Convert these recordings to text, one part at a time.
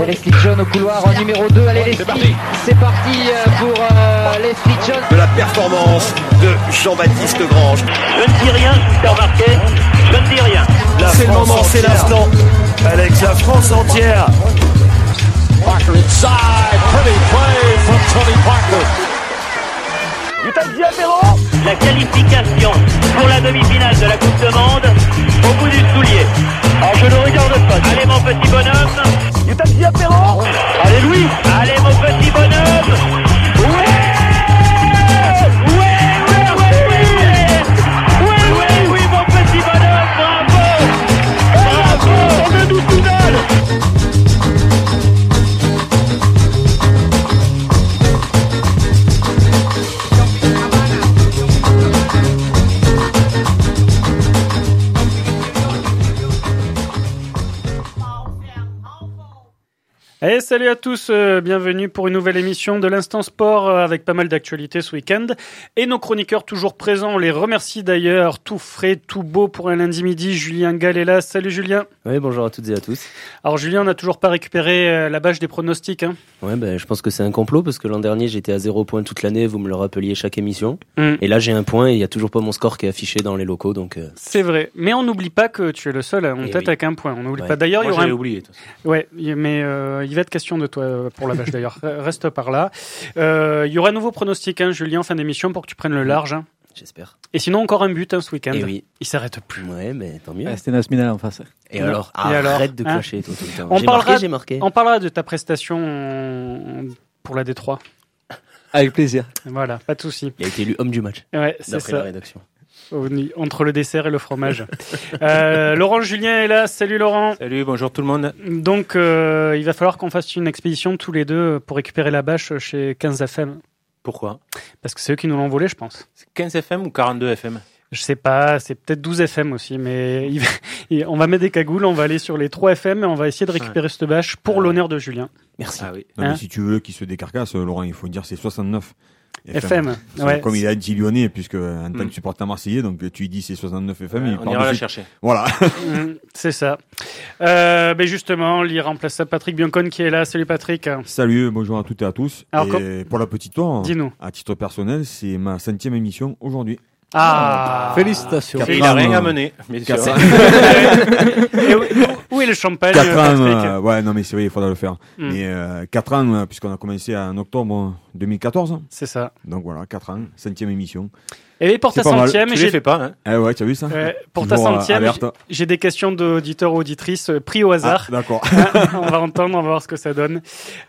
Leslie John au couloir en numéro 2. Allez Leslie, c'est parti pour Leslie John. De la performance de Jean-Baptiste Grange. Je ne dis rien, t'as remarqué. Je ne dis rien. C'est le moment, c'est l'instant. Avec la France entière. Parker inside, pretty play from Tony Parker. La qualification pour la demi-finale de la Coupe de Monde au bout du soulier. Alors je ne regarde pas. Allez mon petit bonhomme. Allez Louis. Allez mon petit bonhomme. Oui, mon petit bonhomme. Bravo. On a nous finale. Et salut à tous, bienvenue pour une nouvelle émission de l'Instant Sport avec pas mal d'actualités ce week-end. Et nos chroniqueurs toujours présents, on les remercie d'ailleurs, tout frais, tout beau pour un lundi midi. Julien Gall est là, salut Julien. Oui, bonjour à toutes et à tous. Alors Julien, on n'a toujours pas récupéré la bâche des pronostics. Hein. Ouais, je pense que c'est un complot parce que l'an dernier j'étais à 0 point toute l'année, vous me le rappeliez chaque émission. Et là j'ai un point et il n'y a toujours pas mon score qui est affiché dans les locaux. Donc, C'est vrai, mais on n'oublie pas que tu es le seul en tête avec un point. On n'oublie pas. D'ailleurs, moi, il y aura oublié. Ouais, mais il va être question de toi pour la bâche d'ailleurs. Reste par là. Il y aura un nouveau pronostic, hein, Julien, en fin d'émission pour que tu prennes le large. Hein. J'espère. Et sinon, encore un but ce week-end. Et oui. Il s'arrête plus. Ouais, mais tant mieux. C'était Nasminal en face. Et alors, arrête de clasher toi tout le temps. J'ai marqué. On parlera de ta prestation pour la D3. Avec plaisir. Voilà, pas de souci. Il a été élu homme du match. Ouais, c'est d'après ça. La rédaction. Entre le dessert et le fromage. Laurent Julien est là. Salut Laurent. Salut, bonjour tout le monde. Donc, il va falloir qu'on fasse une expédition tous les deux pour récupérer la bâche chez 15 FM. Pourquoi ? Parce que c'est eux qui nous l'ont volé, je pense. C'est 15 FM ou 42 FM ? Je sais pas, c'est peut-être 12 FM aussi, mais on va mettre des cagoules, on va aller sur les 3 FM et on va essayer de récupérer cette bâche pour l'honneur de Julien. Merci. Ah oui. Non, mais si tu veux qu'il se décarcasse, Laurent, il faut dire c'est 69 FM. Ouais. Comme il a dit lyonnais, puisque en tant que supporter marseillais, donc tu lui dis c'est 69 FM. On ira la chercher. Voilà. C'est ça. Justement, l'irremplaçable Patrick Biancone qui est là. Salut Patrick. Salut, bonjour à toutes et à tous. Alors, et pour la petite histoire, dis-nous. À titre personnel, c'est ma 5e émission aujourd'hui. Félicitations. Et il a rien à mener. Mais c'est vrai. Où est le champagne, 4 ans, Patrick ouais, non mais c'est vrai, il faudra le faire. Mais 4 ans, puisqu'on a commencé en octobre 2014. C'est ça. Donc voilà, 4 ans, 5e émission. Et pour ta centième, tu les fais pas, hein. Eh ouais, tu as vu ça? Pour ta centième, j'ai des questions d'auditeurs ou auditrices pris au hasard. D'accord. On va entendre, on va voir ce que ça donne.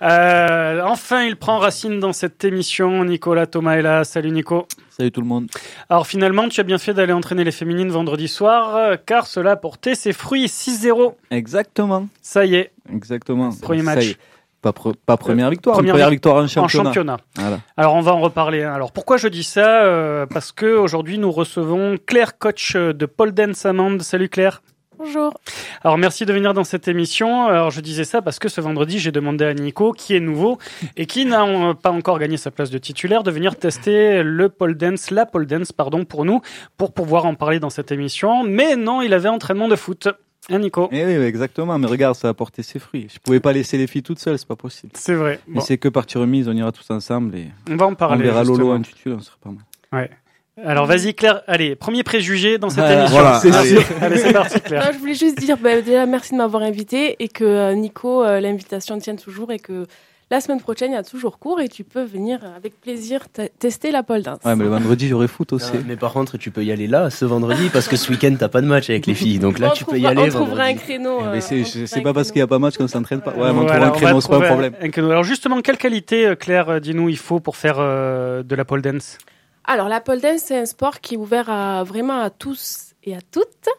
Enfin, il prend racine dans cette émission. Nicolas Thomas est là. Salut Nico. Salut tout le monde. Alors finalement, tu as bien fait d'aller entraîner les féminines vendredi soir, car cela a porté ses fruits. 6-0. Exactement. Ça y est. Exactement. Premier match. Pas première victoire, première victoire en championnat. Voilà. Alors on va en reparler. Hein. Alors pourquoi je dis ça parce que aujourd'hui nous recevons Claire, coach de pole dance à Mende. Salut Claire. Bonjour. Alors merci de venir dans cette émission. Alors je disais ça parce que ce vendredi j'ai demandé à Nico, qui est nouveau et qui n'a pas encore gagné sa place de titulaire, de venir tester la pole dance pour nous, pour pouvoir en parler dans cette émission. Mais non, il avait entraînement de foot. Hein, Nico? Oui, exactement. Mais regarde, ça a porté ses fruits. Je pouvais pas laisser les filles toutes seules, c'est pas possible. C'est vrai. Mais c'est que partie remise, on ira tous ensemble et on va en parler. On verra Lolo en tutu, on serait pas mal. Ouais. Alors vas-y Claire, allez, premier préjugé dans cette émission. Voilà, c'est sûr. Allez, c'est parti Claire. Non, je voulais juste dire déjà merci de m'avoir invité et que Nico, l'invitation tienne toujours et que la semaine prochaine, il y a toujours cours et tu peux venir avec plaisir tester la pole dance. Ouais, mais le vendredi, j'aurai foot aussi. Non, mais par contre, tu peux y aller là, ce vendredi, parce que ce week-end, t'as pas de match avec les filles. Donc là, tu peux y aller. On trouvera un créneau. Mais c'est pas parce qu'il y a pas de match qu'on s'entraîne pas. Ouais, on trouve un créneau, c'est pas un problème. Alors justement, quelle qualité, Claire, dis-nous, il faut pour faire de la pole dance? Alors, la pole dance, c'est un sport qui est ouvert vraiment à tous et à toutes.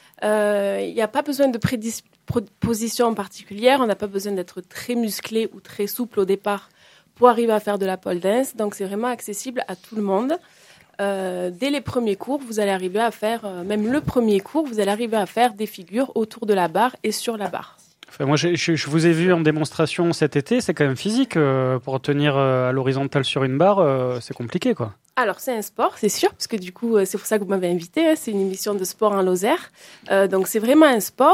Il n'y a pas besoin de prédisposition particulière. On n'a pas besoin d'être très musclé ou très souple au départ pour arriver à faire de la pole dance. Donc, c'est vraiment accessible à tout le monde. Dès les premiers cours, vous allez arriver à faire, même le premier cours, vous allez arriver à faire des figures autour de la barre et sur la barre. Enfin, moi, je vous ai vu en démonstration cet été. C'est quand même physique. Pour tenir à l'horizontale sur une barre, c'est compliqué, quoi. Alors, c'est un sport, c'est sûr, parce que du coup, c'est pour ça que vous m'avez invité. Hein, c'est une émission de sport en Lozère. Donc, c'est vraiment un sport.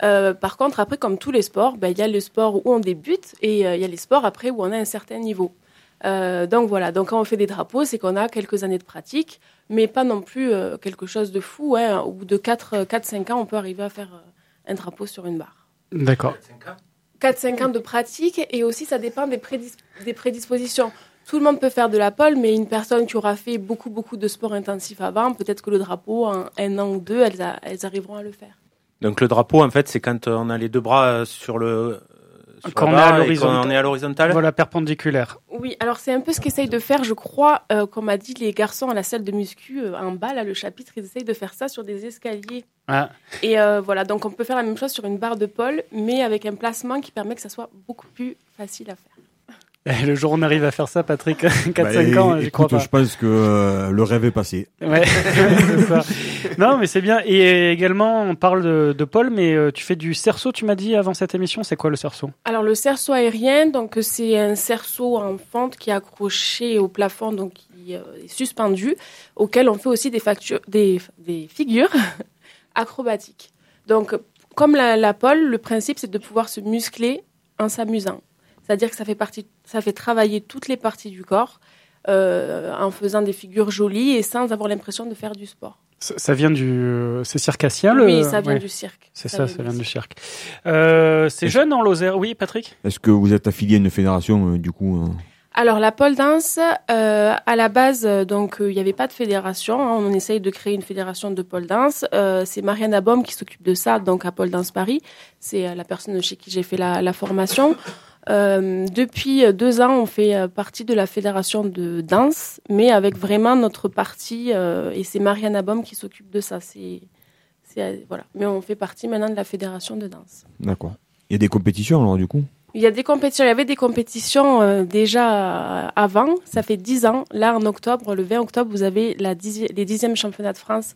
Par contre, après, comme tous les sports, il y a le sport où on débute et il y a les sports après où on a un certain niveau. Donc voilà, donc quand on fait des drapeaux, c'est qu'on a quelques années de pratique, mais pas non plus quelque chose de fou. Au bout de 4-5 ans, on peut arriver à faire un drapeau sur une barre. D'accord. 4-5 ans de pratique, et aussi ça dépend des prédispositions. Tout le monde peut faire de la pole, mais une personne qui aura fait beaucoup de sport intensif avant, peut-être que le drapeau, en 1 an ou 2, elles arriveront à le faire. Donc le drapeau, en fait, c'est quand on a les deux bras sur le... Quand on est à l'horizontale. Voilà, perpendiculaire. Oui, alors c'est un peu ce qu'essayent de faire, je crois, qu'on m'a dit les garçons à la salle de muscu, en bas, là, le chapitre, ils essayent de faire ça sur des escaliers. Ah. Et voilà, donc on peut faire la même chose sur une barre de pole, mais avec un placement qui permet que ça soit beaucoup plus facile à faire. Et le jour où on arrive à faire ça, Patrick, 4-5 ans, j'y crois pas. Je pense que le rêve est passé. Ouais, c'est ça. Non, mais c'est bien. Et également, on parle de pole, mais tu fais du cerceau, tu m'as dit avant cette émission. C'est quoi le cerceau ? Alors le cerceau aérien, donc c'est un cerceau en fente qui est accroché au plafond, donc qui est suspendu, auquel on fait aussi des figures acrobatiques. Donc comme la pole, le principe c'est de pouvoir se muscler en s'amusant. C'est-à-dire que ça fait travailler toutes les parties du corps en faisant des figures jolies et sans avoir l'impression de faire du sport. Ça vient c'est circassien Oui, ça vient du cirque. C'est ça vient du cirque. C'est jeune en Lozère, oui, Patrick ? Est-ce que vous êtes affilié à une fédération, du coup Alors, la pole dance, à la base, donc il n'y avait pas de fédération. On essaye de créer une fédération de pole dance. C'est Marianne Abom qui s'occupe de ça, donc à Pole Dance Paris. C'est la personne chez qui j'ai fait la formation. Depuis 2 ans, on fait partie de la fédération de danse, mais avec vraiment notre partie, et c'est Marianne Abom qui s'occupe de ça. Voilà. Mais on fait partie maintenant de la fédération de danse. D'accord. Il y a des compétitions alors du coup ? Il y avait des compétitions déjà avant, ça fait 10 ans. Là, en octobre, le 20 octobre, vous avez les 10e championnats de France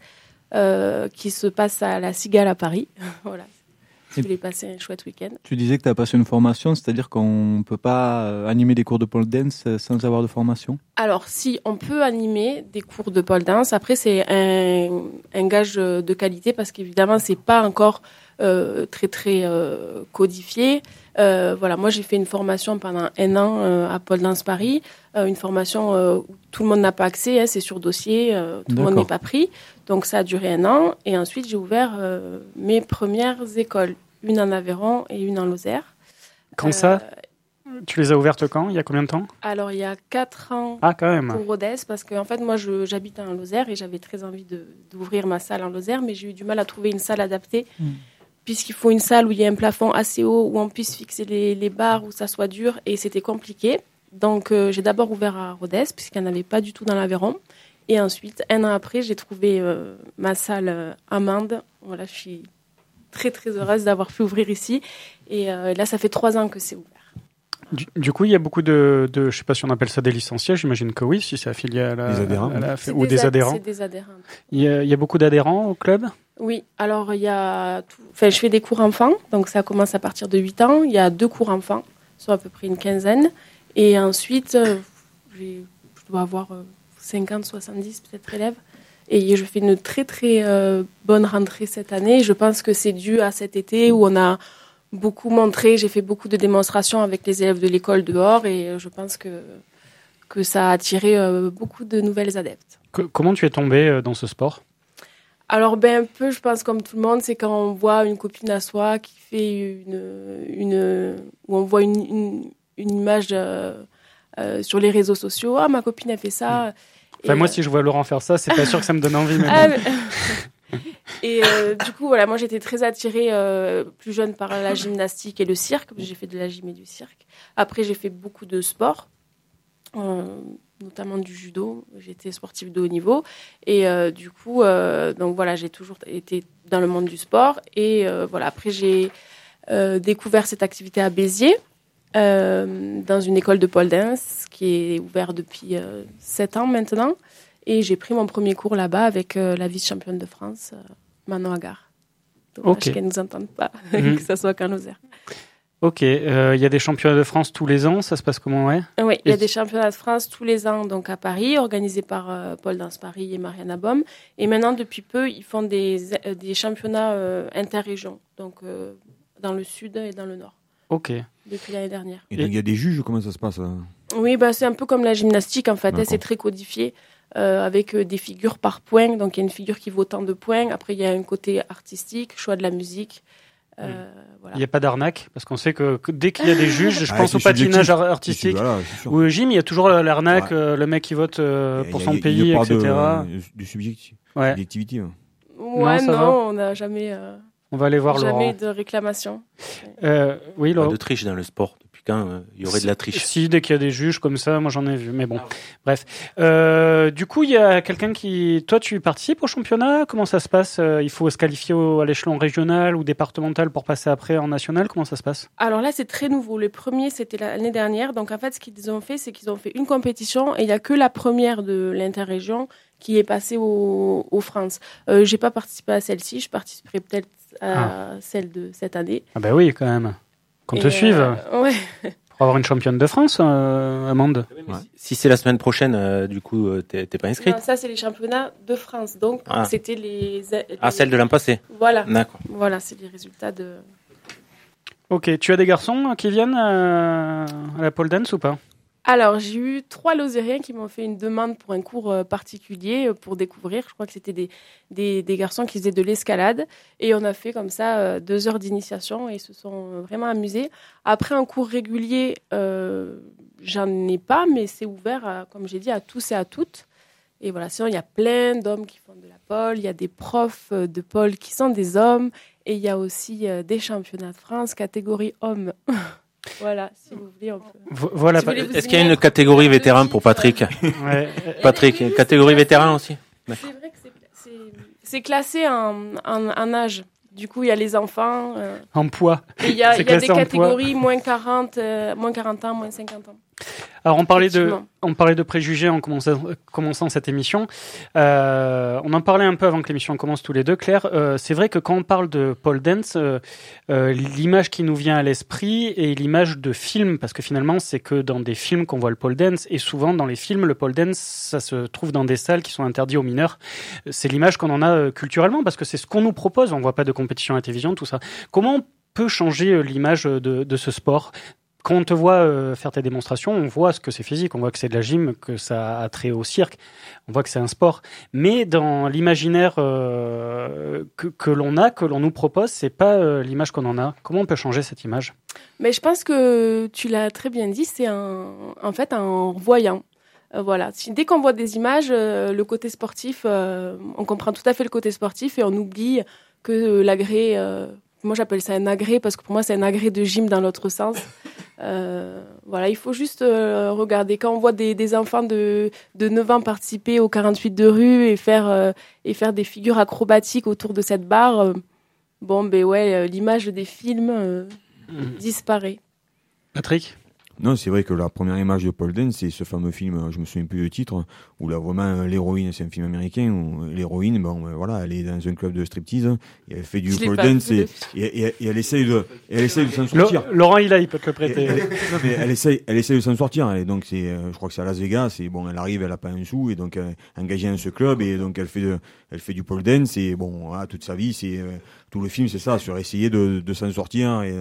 qui se passent à la Cigale à Paris. Voilà. Je voulais passer un chouette week-end. Tu disais que tu as passé une formation, c'est-à-dire qu'on ne peut pas animer des cours de pole dance sans avoir de formation ? Alors, si, on peut animer des cours de pole dance. Après, c'est un gage de qualité parce qu'évidemment, ce n'est pas encore très codifié. Voilà, moi, j'ai fait une formation pendant 1 an à Pole Dance Paris. Une formation où tout le monde n'a pas accès, c'est sur dossier, tout le monde n'est pas pris. Donc, ça a duré 1 an. Et ensuite, j'ai ouvert mes premières écoles. Une en Aveyron et une en Lozère. Quand ça ? Tu les as ouvertes quand ? Il y a combien de temps ? Alors, il y a 4 ans quand même. pour Rodez, parce qu'en fait, moi, j'habite en Lozère et j'avais très envie d'ouvrir ma salle en Lozère, mais j'ai eu du mal à trouver une salle adaptée, puisqu'il faut une salle où il y a un plafond assez haut, où on puisse fixer les barres, où ça soit dur, et c'était compliqué. Donc, j'ai d'abord ouvert à Rodez, puisqu'il n'y en avait pas du tout dans l'Aveyron. Et ensuite, 1 an après, j'ai trouvé ma salle à Mende. Voilà, je suis très, très heureuse d'avoir pu ouvrir ici. Et là, ça fait 3 ans que c'est ouvert. Du coup, il y a beaucoup de je ne sais pas si on appelle ça des licenciés, j'imagine que oui, si c'est affilié à la... Des adhérents. Ou des adhérents. C'est des adhérents. Il y a beaucoup d'adhérents au club ? Oui, alors je fais des cours enfants, donc ça commence à partir de 8 ans. Il y a 2 cours enfants, soit à peu près une quinzaine. Et ensuite, je dois avoir 50, 70 peut-être élèves. Et je fais une très très bonne rentrée cette année. Je pense que c'est dû à cet été où on a beaucoup montré, j'ai fait beaucoup de démonstrations avec les élèves de l'école dehors et je pense que ça a attiré beaucoup de nouvelles adeptes. Comment tu es tombée dans ce sport ? Alors un peu, je pense comme tout le monde, c'est quand on voit une copine à soi qui fait où on voit une image sur les réseaux sociaux. Ah, ma copine a fait ça. Moi, si je vois Laurent faire ça, c'est pas sûr que ça me donne envie. Et du coup, voilà, moi j'étais très attirée plus jeune par la gymnastique et le cirque. J'ai fait de la gym et du cirque. Après, j'ai fait beaucoup de sport, notamment du judo. J'étais sportive de haut niveau. Et du coup, donc voilà, j'ai toujours été dans le monde du sport. Et voilà, après, j'ai découvert cette activité à Béziers, dans une école de pole dance qui est ouverte depuis 7 ans maintenant. Et j'ai pris mon premier cours là-bas avec la vice-championne de France, Manon Agar. Dommage qu'elle ne nous entende pas, que ça soit qu'en Lozère. Ok, il y a des championnats de France tous les ans, ça se passe comment, ouais? Oui, il y a des championnats de France tous les ans, donc à Paris, organisés par Pole Dance Paris et Mariana Baum. Et maintenant, depuis peu, ils font des championnats interrégions, donc dans le sud et dans le nord. Ok. Depuis l'année dernière. Et donc il y a des juges, comment ça se passe? Oui, c'est un peu comme la gymnastique en fait, c'est très codifié. Avec des figures par points, donc il y a une figure qui vaut tant de points. Après, il y a un côté artistique, choix de la musique. Voilà. Il n'y a pas d'arnaque, parce qu'on sait que dès qu'il y a des juges, je pense au patinage artistique ou au gym, il y a toujours l'arnaque, le mec qui vote pour son pays, etc. Du subjectif, subjectivité. Ouais, non, on n'a jamais. On va aller voir Laurent. Jamais de réclamation. Oui, Laurent. Pas de triche dans le sport. Depuis quand il y aurait de la triche? Si, dès qu'il y a des juges comme ça, moi j'en ai vu. Mais bon, bref. Du coup, il y a quelqu'un qui... Toi, tu participes au championnat? Comment ça se passe? Il faut se qualifier à l'échelon régional ou départemental pour passer après en national? Comment ça se passe? Alors là, c'est très nouveau. Le premier, c'était l'année dernière. Donc en fait, ce qu'ils ont fait, c'est qu'ils ont fait une compétition et il n'y a que la première de l'interrégion qui est passée aux France. J'ai pas participé à celle-ci. Je participerai peut-être à celle de cette année. Ah bah oui, quand même. Qu'on te suive. Ouais. Pour avoir une championne de France, Amande. Si c'est la semaine prochaine, du coup, t'es pas inscrite? Non, ça, c'est les championnats de France. Donc, c'était les... celle de l'an passé. Voilà. D'accord. Voilà, c'est les résultats de... Ok, tu as des garçons qui viennent à la pole dance ou pas? Alors, j'ai eu 3 Lozériens qui m'ont fait une demande pour un cours particulier pour découvrir. Je crois que c'était des garçons qui faisaient de l'escalade. Et on a fait comme ça 2 heures d'initiation et ils se sont vraiment amusés. Après, un cours régulier, j'en ai pas, mais c'est ouvert, comme j'ai dit, à tous et à toutes. Et voilà, sinon, il y a plein d'hommes qui font de la pole. Il y a des profs de pole qui sont des hommes. Et il y a aussi des championnats de France, catégorie hommes. Voilà, si vous voulez, on peut... Voilà. Est-ce qu'il y a une catégorie vétéran pour Patrick? Patrick, une catégorie vétéran aussi? C'est vrai que c'est classé en âge. Du coup, il y a les enfants. En poids. Il y a des catégories moins 40 ans, moins 50 ans. Alors, on parlait de préjugés en commençant cette émission. On en parlait un peu avant que l'émission commence tous les deux, Claire. C'est vrai que quand on parle de pole dance, l'image qui nous vient à l'esprit est l'image de film, parce que finalement, c'est que dans des films qu'on voit le pole dance, et souvent dans les films, le pole dance, ça se trouve dans des salles qui sont interdites aux mineurs. C'est l'image qu'on en a culturellement, parce que c'est ce qu'on nous propose. On voit pas de compétition à la télévision, tout ça. Comment on peut changer l'image de ce sport? Quand on te voit faire tes démonstrations, on voit ce que c'est physique, on voit que c'est de la gym, que ça a trait au cirque, on voit que c'est un sport. Mais dans l'imaginaire que l'on nous propose, c'est pas l'image qu'on en a. Comment on peut changer cette image? Mais je pense que tu l'as très bien dit, c'est en fait en voyant. Voilà. Dès qu'on voit des images, le côté sportif, on comprend tout à fait le côté sportif et on oublie que l'agré... moi, j'appelle ça un agrès parce que pour moi, c'est un agrès de gym dans l'autre sens. Voilà, il faut juste regarder. Quand on voit des enfants de 9 ans participer au 48 de rue et faire des figures acrobatiques autour de cette barre, l'image des films disparaît. Patrick? Non, c'est vrai que la première image de pole dance, c'est ce fameux film, je me souviens plus du titre, où là vraiment l'héroïne, c'est un film américain, où l'héroïne, elle est dans un club de striptease, et elle fait du pole dance et elle essaye de s'en sortir. Laurent, il peut te le prêter. Elle essaye de s'en sortir, et donc je crois que c'est à Las Vegas, et bon, elle arrive, elle a pas un sou, et donc elle est engagée dans ce club, et donc elle fait du pole dance, et bon, voilà, toute sa vie, c'est tout le film, c'est ça, sur essayer de s'en sortir, et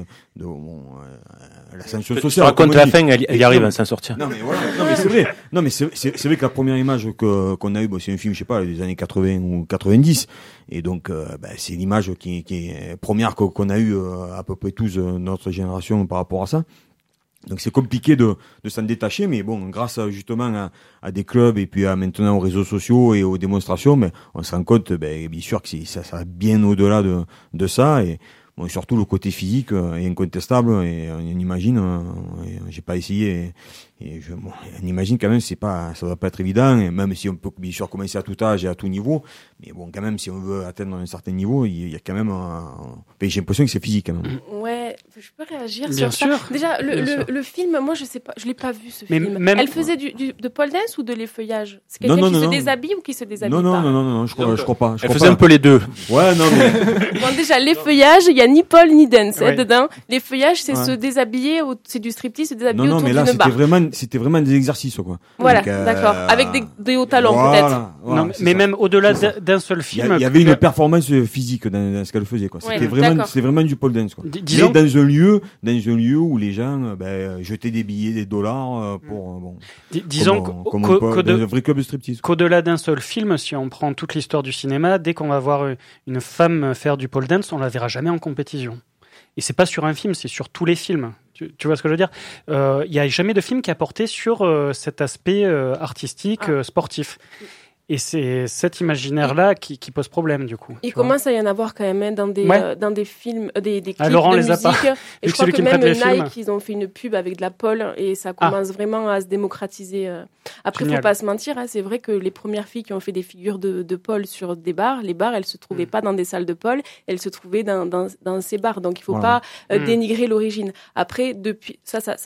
l'ascension sociale. Raconte la fin, elle y arrive à s'en sortir. Non mais voilà, non mais c'est vrai. Non mais c'est vrai que la première image qu'on a eue, c'est un film, je sais pas, des années 80 ou 90, et donc c'est l'image qui est première qu'on a eue à peu près tous notre génération par rapport à ça. Donc c'est compliqué de s'en détacher, mais bon, grâce justement à des clubs et puis maintenant aux réseaux sociaux et aux démonstrations, on se rend compte, bien sûr que ça va bien au-delà de ça, et bon, surtout le côté physique est incontestable, et on imagine, j'ai pas essayé, on imagine quand même ça va pas être évident, et même si on peut bien sûr commencer à tout âge et à tout niveau, mais bon, quand même, si on veut atteindre un certain niveau, il y a quand même j'ai l'impression que c'est physique quand même. Ouais, Je peux réagir Bien sur sûr. ça. Déjà, le film, moi, je sais pas, je l'ai pas vu ce film. Même... Elle faisait de pole dance ou de l'effeuillage? C'est Non, quelqu'un non, qui non, se déshabille ou qui se déshabille pas? Non, je crois pas. Elle faisait un peu les deux. Ouais, non, mais... Bon, déjà, l'effeuillage, il y a ni pole ni dance, Ouais. dedans. L'effeuillage, c'est se déshabiller, c'est du striptease, se déshabiller autour d'une barre. Non, mais là, c'était vraiment des exercices, quoi. Voilà, Donc, d'accord. Avec des hauts talons, peut-être. Voilà, non, mais même au-delà d'un seul film. Il y avait une performance physique dans ce qu'elle faisait, quoi. C'était vraiment du pole dance, quoi. Disons mais dans un lieu où les gens, jetaient des billets, des dollars, pour, disons dans un vrai club de striptease. Qu'au-delà d'un seul film, si on prend toute l'histoire du cinéma, dès qu'on va voir une femme faire du pole dance, on la verra jamais en compétition. Et c'est pas sur un film, c'est sur tous les films. Tu vois ce que je veux dire? Il y a jamais de film qui a porté sur cet aspect artistique, sportif. Et c'est cet imaginaire-là qui pose problème, du coup. Il commence à y en avoir quand même dans des films, des clips Laurent de les a musique. pas. Et je crois que même Nike, ils ont fait une pub avec de la pole et ça commence vraiment à se démocratiser. Après, faut pas se mentir, c'est vrai que les premières filles qui ont fait des figures de pole sur des bars, les bars, elles se trouvaient pas dans des salles de pole, elles se trouvaient dans ces bars. Donc, il faut pas dénigrer l'origine. Après, depuis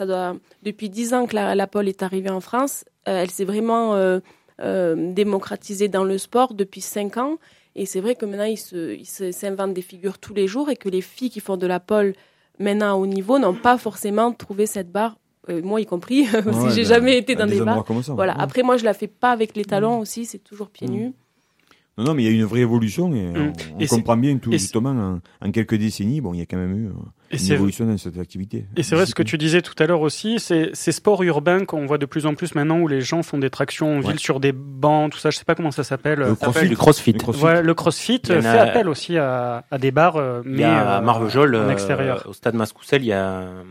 10 ans que la pole est arrivée en France, elle s'est vraiment démocratisé dans le sport depuis 5 ans et c'est vrai que maintenant ils s'inventent des figures tous les jours et que les filles qui font de la pole maintenant à haut niveau n'ont pas forcément trouvé cette barre, moi y compris si j'ai jamais été dans des bars voilà. Après moi je la fais pas avec les talons aussi, c'est toujours pieds nus. Non, mais il y a une vraie évolution et on comprend bien tout justement en quelques décennies. Bon, il y a quand même eu une évolution dans cette activité. Et c'est vrai ce que tu disais tout à l'heure aussi, ces sports urbains qu'on voit de plus en plus maintenant où les gens font des tractions en ville sur des bancs, tout ça. Je sais pas comment ça s'appelle. Le crossfit. Ouais, le crossfit fait appel aussi à des bars, mais à Marvejols, en extérieur. Au stade Mascoucel, il y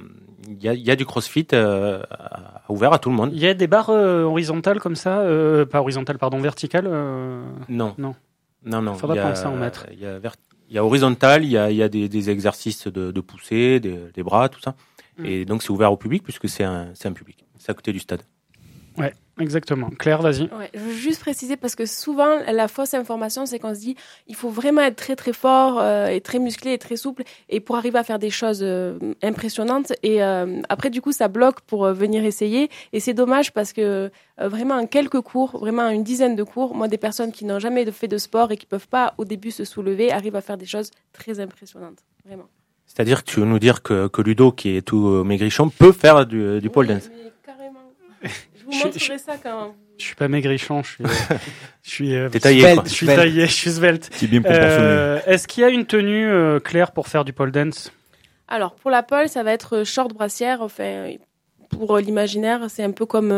a du crossfit ouvert à tout le monde. Il y a des barres horizontales comme ça, pas horizontales, pardon, verticales. Non. Faudra penser à en mettre. Il y a horizontal, il y a des exercices de poussée, des bras, tout ça. Et donc c'est ouvert au public puisque c'est un public. C'est à côté du stade. Ouais, exactement. Claire, vas-y. Ouais, je veux juste préciser parce que souvent la fausse information, c'est qu'on se dit il faut vraiment être très très fort et très musclé et très souple et pour arriver à faire des choses impressionnantes et après du coup ça bloque pour venir essayer et c'est dommage parce que vraiment en quelques cours, vraiment une dizaine de cours, moi des personnes qui n'ont jamais fait de sport et qui peuvent pas au début se soulever arrivent à faire des choses très impressionnantes, vraiment. C'est-à-dire que tu veux nous dire que Ludo qui est tout maigrichon peut faire du pole dance. Mais carrément. Je vous montrerai ça quand. Je suis pas maigrichon, T'es taillé, quoi. Je suis taillé, je suis svelte. C'est bien proportionné. Est-ce qu'il y a une tenue claire pour faire du pole dance? Alors pour la pole, ça va être short brassière. Enfin, pour l'imaginaire, c'est un peu comme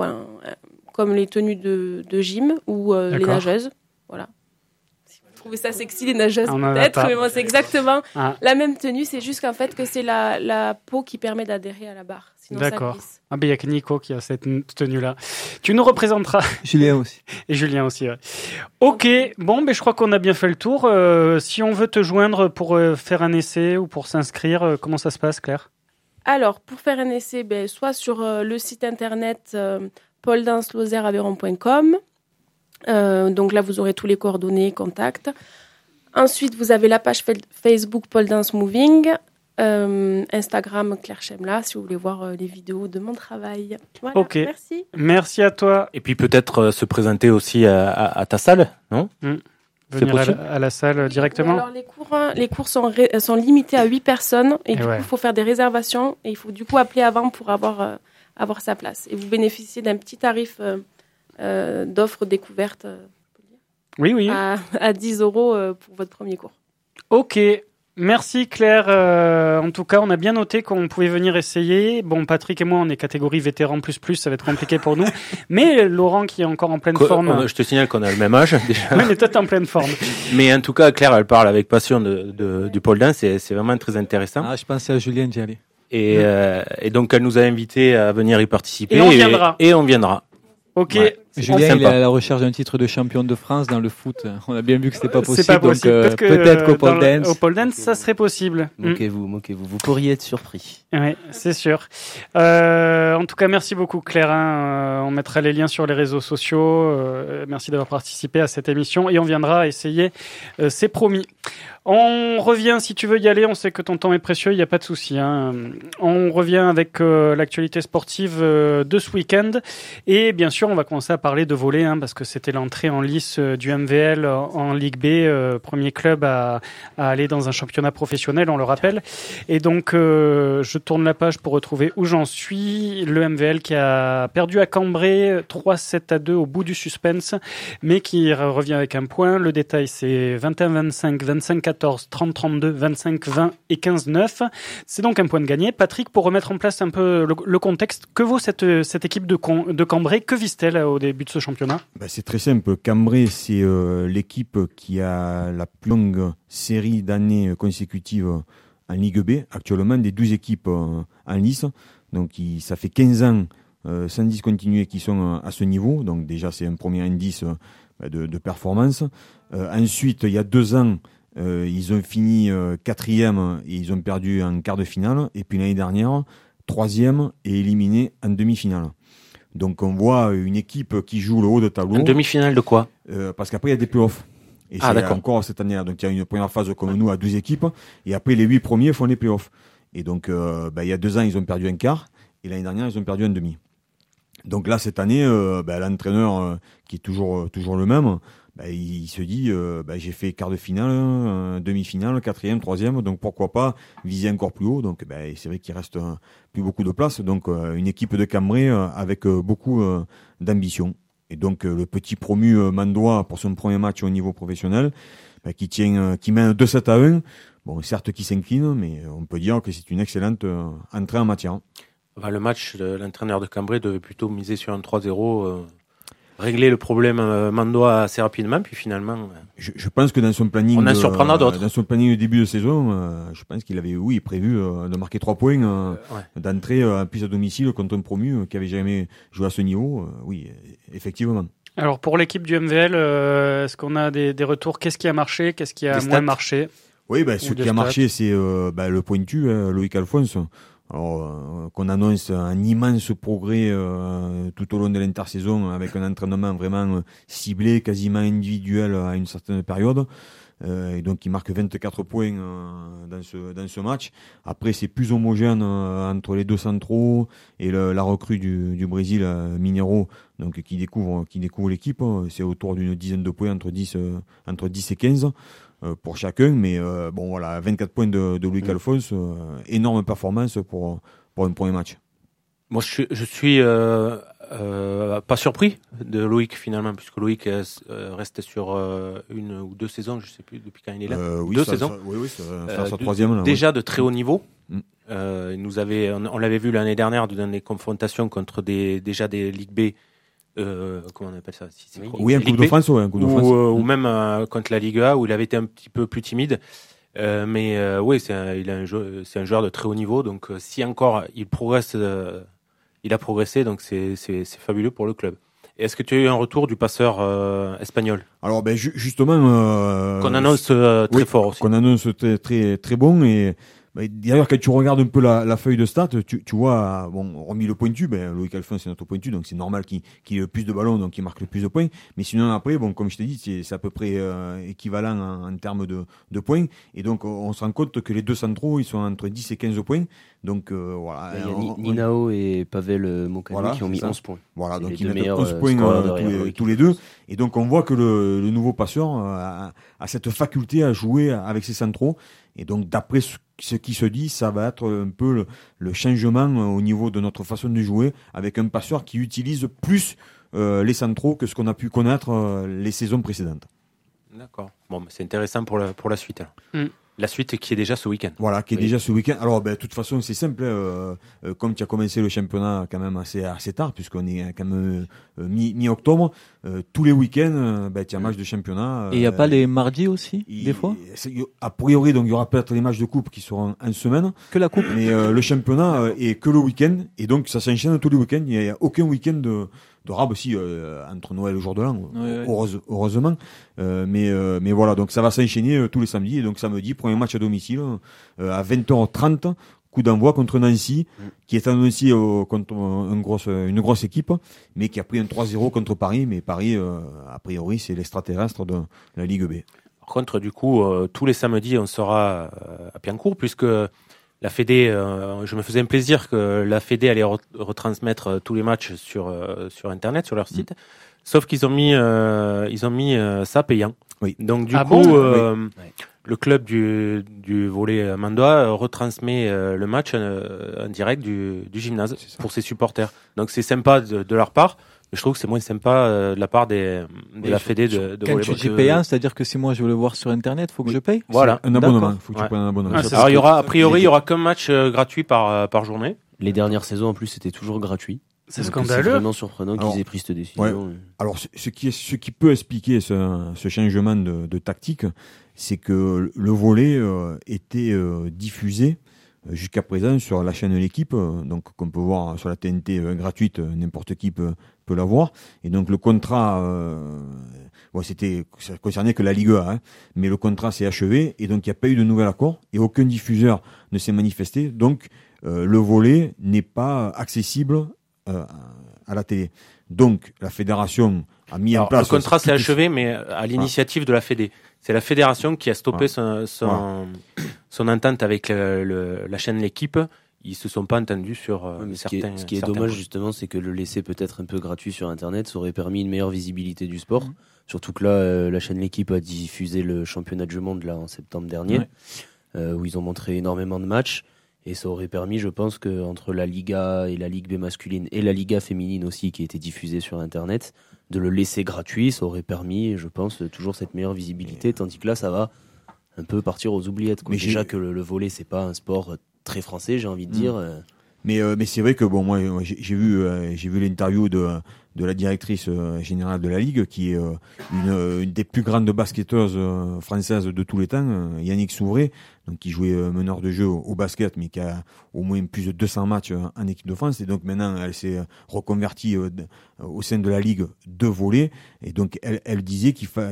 les tenues de gym ou les nageuses. Voilà. Si vous trouvez ça sexy, les nageuses peut-être, mais moi c'est exactement la même tenue. C'est juste qu'en fait que c'est la peau qui permet d'adhérer à la barre. Sinon, d'accord. Ça glisse. Ah ben il y a que Nico qui a cette tenue-là. Tu nous représenteras. Julien aussi. Et Julien aussi. Ouais. Ok. Bon, ben je crois qu'on a bien fait le tour. Si on veut te joindre pour faire un essai ou pour s'inscrire, comment ça se passe, Claire? Alors pour faire un essai, soit sur le site internet poledancelozeraveron.com. Donc là vous aurez tous les coordonnées, contacts. Ensuite vous avez la page Facebook Pole Dance Moving. Instagram Claire Chemla si vous voulez voir les vidéos de mon travail. Voilà, ok. Merci. Merci à toi. Et puis peut-être se présenter aussi à ta salle, non? Venir à la salle directement. Alors les cours sont limités à 8 personnes et du coup il faut faire des réservations et il faut du coup appeler avant pour avoir sa place. Et vous bénéficiez d'un petit tarif d'offre découverte oui. à 10 € pour votre premier cours. Ok. Merci Claire. En tout cas, on a bien noté qu'on pouvait venir essayer. Bon, Patrick et moi, on est catégorie vétéran plus, ça va être compliqué pour nous. Mais Laurent, qui est encore en pleine forme. Je te signale qu'on a le même âge déjà. Oui, mais toi, t'es en pleine forme. Mais en tout cas, Claire, elle parle avec passion du pole dance. C'est vraiment très intéressant. Ah, je pensais à Julien d'y aller. Et donc, elle nous a invités à venir y participer. Et on viendra. Et on viendra. Ok, Julien, il est à la recherche d'un titre de champion de France dans le foot. On a bien vu que c'était pas possible. Donc peut-être qu'au pole dance. Au pole dance, ça serait possible. Moquez-vous. Vous pourriez être surpris. Oui, c'est sûr. En tout cas, merci beaucoup Claire. On mettra les liens sur les réseaux sociaux. Merci d'avoir participé à cette émission et on viendra essayer. C'est promis. On revient, si tu veux y aller, on sait que ton temps est précieux, il n'y a pas de souci. On revient avec l'actualité sportive de ce week-end. Et bien sûr, on va commencer à parler de volley, parce que c'était l'entrée en lice du MVL en Ligue B, premier club à aller dans un championnat professionnel, on le rappelle. Et donc, je tourne la page pour retrouver où j'en suis. Le MVL qui a perdu à Cambrai 3-7-2 au bout du suspense, mais qui revient avec un point. Le détail, c'est 21-25, 25-14, 30-32, 25-20 et 15-9. C'est donc un point de gagné. Patrick, pour remettre en place un peu le contexte, que vaut cette équipe de Cambrai? Que vise-t-elle au début de ce championnat? C'est très simple. Cambrai, c'est l'équipe qui a la plus longue série d'années consécutives en Ligue B, actuellement des 12 équipes en lice. Donc ça fait 15 ans sans discontinuer qui sont à ce niveau. Donc déjà, c'est un premier indice de performance. Ensuite, il y a 2 ans, ils ont fini 4e et ils ont perdu en quart de finale. Et puis l'année dernière, 3e et éliminé en demi-finale. Donc on voit une équipe qui joue le haut de tableau. En demi-finale de quoi? Parce qu'après il y a des playoffs. Et c'est encore cette année-là. Donc il y a une première phase comme nous à 12 équipes. Et après les 8 premiers font les playoffs. Et donc il y a 2 ans ils ont perdu un quart. Et l'année dernière ils ont perdu un demi. Donc là cette année, l'entraîneur qui est toujours le même, il se dit j'ai fait quart de finale, demi-finale, 4e, 3e, donc pourquoi pas viser encore plus haut. Donc c'est vrai qu'il reste plus beaucoup de place. Donc une équipe de Cambrai avec beaucoup d'ambition. Et donc le petit promu Mandois pour son premier match au niveau professionnel, qui mène 2-7 à 1. Bon, certes qui s'incline, mais on peut dire que c'est une excellente entrée en matière. Le match, l'entraîneur de Cambrai devait plutôt miser sur un 3-0, régler le problème Mandois assez rapidement, puis finalement... Je pense que dans son planning... On en surprendra d'autres. Dans son planning de début de saison, je pense qu'il avait, prévu de marquer 3 points d'entrée en plus à domicile contre un promu qui avait jamais joué à ce niveau. Oui, effectivement. Alors pour l'équipe du MVL, est-ce qu'on a des retours? Qu'est-ce qui a marché? Qu'est-ce qui a moins marché? Oui, ce qui a marché, c'est le pointu, Loïc Alphonse. Alors, qu'on annonce un immense progrès tout au long de l'intersaison avec un entraînement vraiment ciblé, quasiment individuel à une certaine période. Et donc il marque 24 points dans ce match. Après c'est plus homogène entre les deux centraux et la recrue du Brésil, Mineiro, donc qui découvre l'équipe. C'est autour d'une dizaine de points entre 10 et 15 pour chacun, mais 24 points de Loïc Alphonse, énorme performance pour un premier match. Moi je suis pas surpris de Loïc finalement, puisque Loïc reste sur 1 ou 2 saisons, je sais plus depuis quand il est là. 2 saisons. Ça sa troisième. Déjà de très haut niveau. On l'avait vu l'année dernière dans des confrontations contre des Ligue B. Comment on appelle ça? Un Coupe de France, ou même contre la Ligue A où il avait été un petit peu plus timide. C'est un joueur de très haut niveau. Donc si encore il progresse, il a progressé. Donc c'est fabuleux pour le club. Et est-ce que tu as eu un retour du passeur espagnol? Alors justement, qu'on annonce très fort aussi. Qu'on annonce très très très bon. Et d'ailleurs, quand tu regardes un peu la feuille de stats, tu vois, hormis le pointu, Loïc Alphonse c'est notre pointu, donc c'est normal qu'il ait le plus de ballons, donc il marque le plus de points. Mais sinon après, comme je t'ai dit, c'est à peu près équivalent en termes de points. Et donc on se rend compte que les deux centraux, ils sont entre 10 et 15 points. Donc voilà. Il y a Ninao et Pavel Mokani qui ont mis 11 points. Voilà, donc ils mettent 11 points tous les deux. Et donc on voit que le nouveau passeur a cette faculté à jouer avec ses centraux. Et donc d'après ce qui se dit, ça va être un peu le changement au niveau de notre façon de jouer, avec un passeur qui utilise plus les centraux que ce qu'on a pu connaître les saisons précédentes. D'accord. C'est intéressant pour la suite. Alors. La suite qui est déjà ce week-end. Voilà, qui est déjà ce week-end. Alors, de toute façon, c'est simple. Comme tu as commencé le championnat quand même assez tard, puisqu'on est quand même mi-octobre, tous les week-ends, tu as un match de championnat. Et il n'y a pas les mardis aussi, des fois? A priori, donc il y aura peut-être les matchs de coupe qui seront en semaine. Que la coupe. Mais le championnat est que le week-end, et donc ça s'enchaîne tous les week-ends. Il n'y a aucun week-end rab aussi entre Noël et le jour de l'an, heureusement. Mais voilà, donc ça va s'enchaîner tous les samedis. Et donc samedi, premier match à domicile à 20h30. Coup d'envoi contre Nancy, qui est annoncé contre une grosse équipe, mais qui a pris un 3-0 contre Paris. Mais Paris, a priori, c'est l'extraterrestre de la Ligue B. Par contre, du coup, tous les samedis, on sera à Piencourt, puisque la Fédé, je me faisais un plaisir que la Fédé allait retransmettre tous les matchs sur Internet, sur leur site. Sauf qu'ils ont mis ça payant. Oui. Donc du coup, le club du volley Mandois retransmet le match en direct du gymnase pour ses supporters. Donc c'est sympa de leur part. Mais je trouve que c'est moins sympa de la part de la Fédé de volley. Quand tu dis payant, c'est-à-dire que si moi je veux le voir sur Internet, faut que je paye. Voilà, un abonnement. Faut que tu prennes un abonnement. Alors il y aura qu'un match gratuit par journée. Les dernières saisons en plus c'était toujours gratuit. C'est scandaleux. C'est vraiment surprenant qu'ils aient pris cette décision. Ouais. Alors, ce qui peut expliquer ce changement de tactique, c'est que le volley était diffusé jusqu'à présent sur la chaîne L'Équipe, donc qu'on peut voir sur la TNT gratuite, n'importe qui peut la voir. Et donc le contrat, ça concernait que la Ligue 1, mais le contrat s'est achevé et donc il n'y a pas eu de nouvel accord et aucun diffuseur ne s'est manifesté. Donc le volley n'est pas accessible à la télé. Donc la fédération a mis en place... Le contrat s'est achevé, mais à l'initiative de la Fédé. C'est la fédération qui a stoppé son entente avec la chaîne L'Équipe. Ils se sont pas entendus sur certains... Ce qui est dommage, justement, c'est que le laisser peut-être un peu gratuit sur Internet, ça aurait permis une meilleure visibilité du sport. Surtout que là, la chaîne L'Équipe a diffusé le championnat du monde là en septembre dernier, où ils ont montré énormément de matchs. Et ça aurait permis, je pense, que entre la Liga et la Ligue B masculine et la Liga féminine aussi, qui était diffusée sur Internet, de le laisser gratuit, ça aurait permis, je pense, toujours cette meilleure visibilité. Tandis que là, ça va un peu partir aux oubliettes. Mais déjà que le volley, c'est pas un sport très français, j'ai envie de dire. Mais c'est vrai que moi j'ai vu l'interview de la directrice générale de la Ligue, qui est une des plus grandes basketteuses françaises de tous les temps, Yannick Souvray, donc qui jouait meneur de jeu au basket, mais qui a au moins plus de 200 matchs en équipe de France. Et donc maintenant, elle s'est reconvertie au sein de la Ligue de volley. Et donc elle disait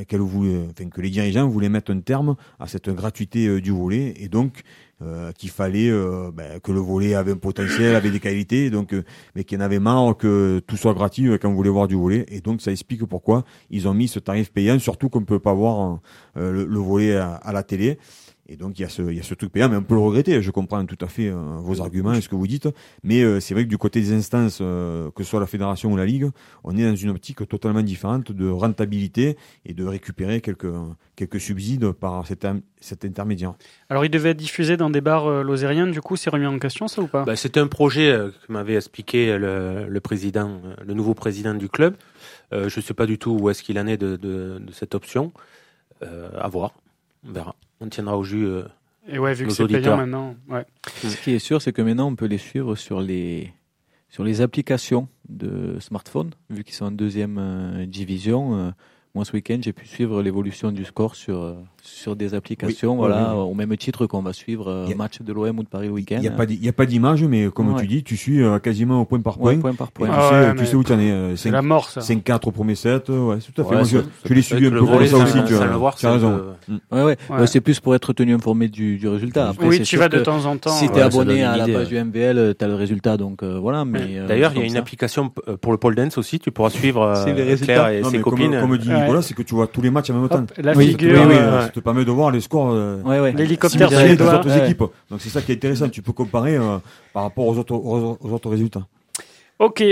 que les dirigeants voulaient mettre un terme à cette gratuité du volley, et donc qu'il fallait que le volley avait un potentiel, avait des qualités, donc mais qu'il y en avait marre que tout soit gratuit quand on voulait voir du volley. Et donc ça explique pourquoi ils ont mis ce tarif payant, surtout qu'on peut pas voir le volley à la télé. Et donc il y a ce truc payant, mais on peut le regretter. Je comprends tout à fait vos arguments et ce que vous dites, mais c'est vrai que du côté des instances, que ce soit la fédération ou la ligue, on est dans une optique totalement différente de rentabilité et de récupérer quelques subsides par cet intermédiaire. Alors il devait être diffusé dans des bars lozériens, du coup c'est remis en question ça ou pas? C'était un projet que m'avait expliqué le président, le nouveau président du club. Je ne sais pas du tout où est-ce qu'il en est de cette option. À voir, on verra. On tiendra au jus et vu que c'est auditeurs. payant maintenant. Ouais. Ce qui est sûr, c'est que maintenant, on peut les suivre sur les applications de smartphone, vu qu'ils sont en deuxième division. Moi, ce week-end, j'ai pu suivre l'évolution du score sur des applications, au même titre qu'on va suivre un match de l'OM ou de Paris le week-end. Il n'y a pas d'image, mais comme tu dis, tu suis quasiment au point par point. Point par point. Tu sais où tu en es. C'est la mort, ça. 5-4 au premier set, tout à fait. Moi, je l'ai suivi un peu comme ça aussi, tu as raison. C'est plus pour être tenu informé du résultat. Après, tu vas de temps en temps. Si tu es abonné à la page du MVL, tu as le résultat, donc voilà. D'ailleurs, il y a une application pour le pole dance aussi, tu pourras suivre Claire et ses copines. Comme dit Nicolas, c'est que tu vois tous les matchs en même temps. La figure. Ça te permet de voir les scores l'hélicoptère sur les des doigts. autres équipes. Donc c'est ça qui est intéressant. Tu peux comparer par rapport aux autres résultats. Ok,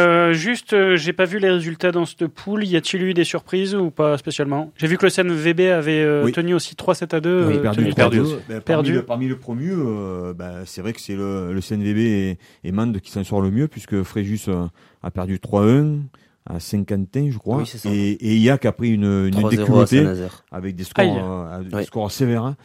j'ai pas vu les résultats dans cette poule. Y a-t-il eu des surprises ou pas spécialement? J'ai vu que le CNVB avait tenu aussi 3-7-2. Perdu. Parmi le promu, c'est vrai que c'est le CNVB et Mende qui s'en sort le mieux, puisque Fréjus a perdu 3-1. À Saint-Quentin, je crois, et IAC a pris une déculottée avec des scores sévères.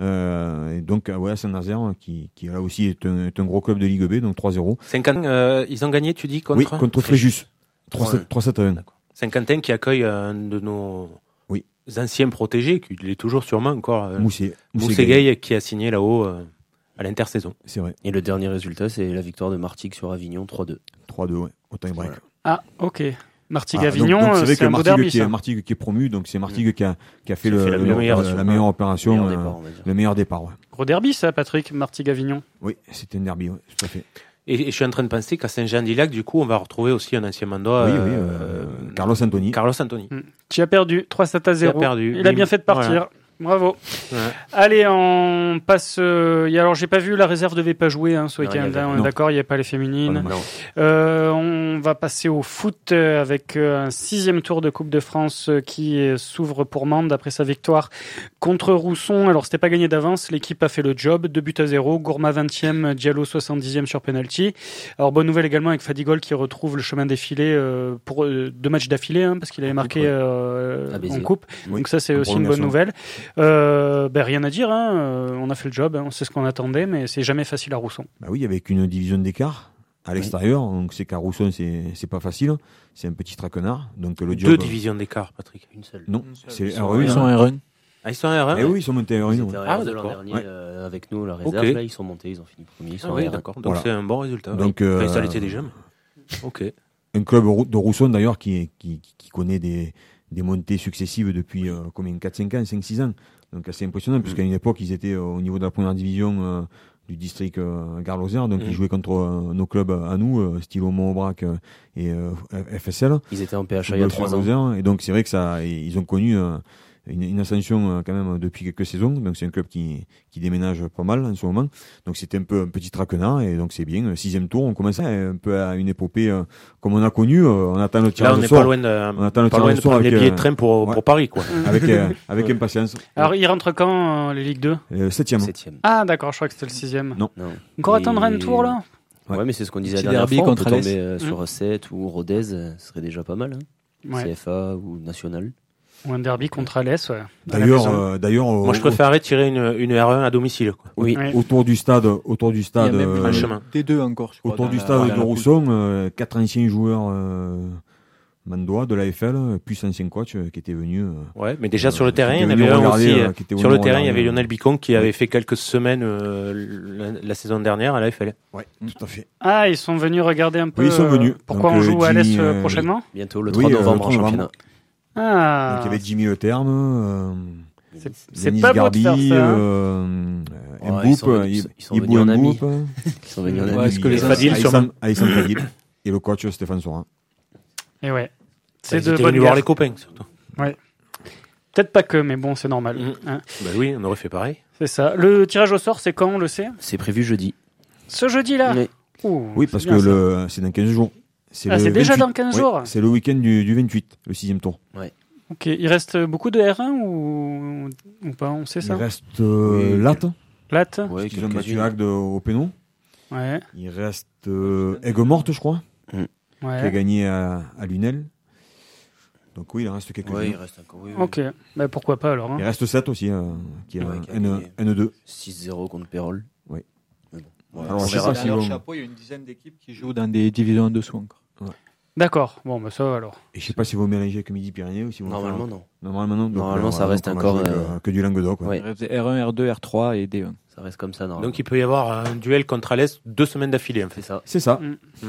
Et donc, Saint-Nazaire, qui là aussi est un gros club de Ligue B, donc 3-0. Saint-Quentin, ils ont gagné, tu dis, contre Fréjus. 3-7-1. Saint-Quentin qui accueille un de nos anciens protégés, qui est toujours sûrement encore, Moussé Gay, qui a signé là-haut à l'intersaison. C'est vrai. Et le dernier résultat, c'est la victoire de Martigues sur Avignon, 3-2. 3-2, au time break. Ah, ok. Martigues-Avignon, donc c'est un beau derby, ça. Martigues qui est promu, donc c'est Martigues qui a fait la meilleure opération, le meilleur départ. Ouais. Gros derby, ça, Patrick, Martigues-Avignon. Oui, c'était un derby, ouais, tout à fait. Et je suis en train de penser qu'à Saint-Jean-d'Ilac, du coup, on va retrouver aussi un ancien mandat. Carlos Antoni. Tu as perdu 3-7-0. Il a bien fait de partir. Voilà. Bravo. Ouais. Allez, on passe. Alors, j'ai pas vu, la réserve devait pas jouer ce week-end. On est d'accord, il n'y a pas les féminines. On va passer au foot avec un 6e tour de Coupe de France qui s'ouvre pour Mende après sa victoire contre Rousson. Alors, c'était pas gagné d'avance. L'équipe a fait le job. 2-0. Gourma 20e, Diallo 70e sur penalty. Alors, bonne nouvelle également avec Fadigol qui retrouve le chemin défilé pour 2 matchs d'affilée, parce qu'il avait marqué en Coupe. Oui. Donc ça, c'est aussi une bonne nouvelle. Rien à dire, on a fait le job, on sait ce qu'on attendait, mais c'est jamais facile à Rousson. Bah oui, avec une division d'écart à l'extérieur, donc c'est qu'à Rousson c'est pas facile, c'est un petit traquenard. Donc le job. 2 divisions d'écart, Patrick. Une seule. Non, c'est ils sont R1. Ah, ils sont R1. Eh oui, ils sont montés R1. Ils étaient R1 l'an dernier avec nous, la réserve. Là, ils sont montés, ils ont fini premier. Ils sont oui, d'accord. Donc voilà. c'est un bon résultat. Donc ça l'était déjà. Ok. Un club de Rousson d'ailleurs qui connaît des montées successives depuis combien 4-5 ans, 5-6 ans. Donc assez impressionnant, puisqu'à une époque, ils étaient au niveau de la première division du district Garloser, donc ils jouaient contre nos clubs à nous, Stylo Montaubrac et FSL. Ils étaient en PHA il y a 3 ans. Et donc c'est vrai que ils ont connu une ascension quand même depuis quelques saisons. Donc c'est un club qui déménage pas mal en ce moment. Donc c'était un peu un petit traquenard et donc c'est bien. 6e tour, on commence un peu à une épopée comme on a connu. On attend le tirage au sort. Là, on est pas loin de prendre les billets de train pour Paris, quoi. Avec impatience. Alors il rentre quand les Ligue 2 7e. Ah d'accord, je crois que c'était le 6e. Non. Encore attendre un tour là. Ouais, mais c'est ce qu'on disait la dernière fois. On peut tomber sur 7 ou Rodez, ce serait déjà pas mal. CFA ou National. Ou un derby contre Alès, ouais. D'ailleurs, moi je préférerais tirer une R1 à domicile, quoi. Oui. Autour du stade, il y a même un chemin. T2 encore, je crois. Autour du stade de Rousson, 4 anciens joueurs mandois de l'AFL, plus ancien coach qui était venu. Ouais, mais déjà sur le terrain, il y en avait un aussi. Sur le terrain, il y avait Lionel Bicon qui avait fait quelques semaines la saison dernière à l'AFL. Ouais, tout à fait. Ah, ils sont venus regarder un peu. Oui, ils sont venus. Pourquoi on joue à Alès prochainement? Bientôt, le 3 novembre en championnat. Ah. Donc il y avait Jimmy Le Terme, c'est pas beau de faire ça. Ils sont venus en amis. Ils sont venus en amis. Est-ce que les Alessandre Fadil et le coach Stéphane Sorin. Et ouais. C'est de bonne voir les copains, surtout. Ouais. Peut-être pas que, mais bon, c'est normal. Bah oui, on aurait fait pareil. C'est ça. Le tirage au sort, c'est quand, on le sait? C'est prévu jeudi. Ce jeudi-là? Oui, parce que c'est dans 15 jours. C'est déjà dans 15 jours. C'est le week-end du 28, le 6e tour. Ouais. Ok, il reste beaucoup de R1 ou pas, on sait ça? Il reste Latte. Latte. Ouais, qui ont battu Agde au péno. Ouais. Il reste Aigues-Mortes, je crois, qui a gagné à Lunel. Donc oui, il en reste quelques-uns. Oui, il reste encore. Oui. Ok, bah, pourquoi pas alors. Il reste 7 aussi, qui est N2. 6-0 contre Pérol. Oui. Bon, alors, je sais pas si chapeau, il y a une dizaine d'équipes qui jouent dans des divisions en dessous encore. Ouais. D'accord, bon, bah ça va alors. Et je sais pas si vous mélangez avec Midi-Pyrénées ou si vous Normalement, non. Normalement, ça reste encore que du Languedoc. Ouais. R1, R2, R3 et D1. Ça reste comme ça, normalement. Donc il peut y avoir un duel contre Alès 2 semaines d'affilée, en fait. C'est ça.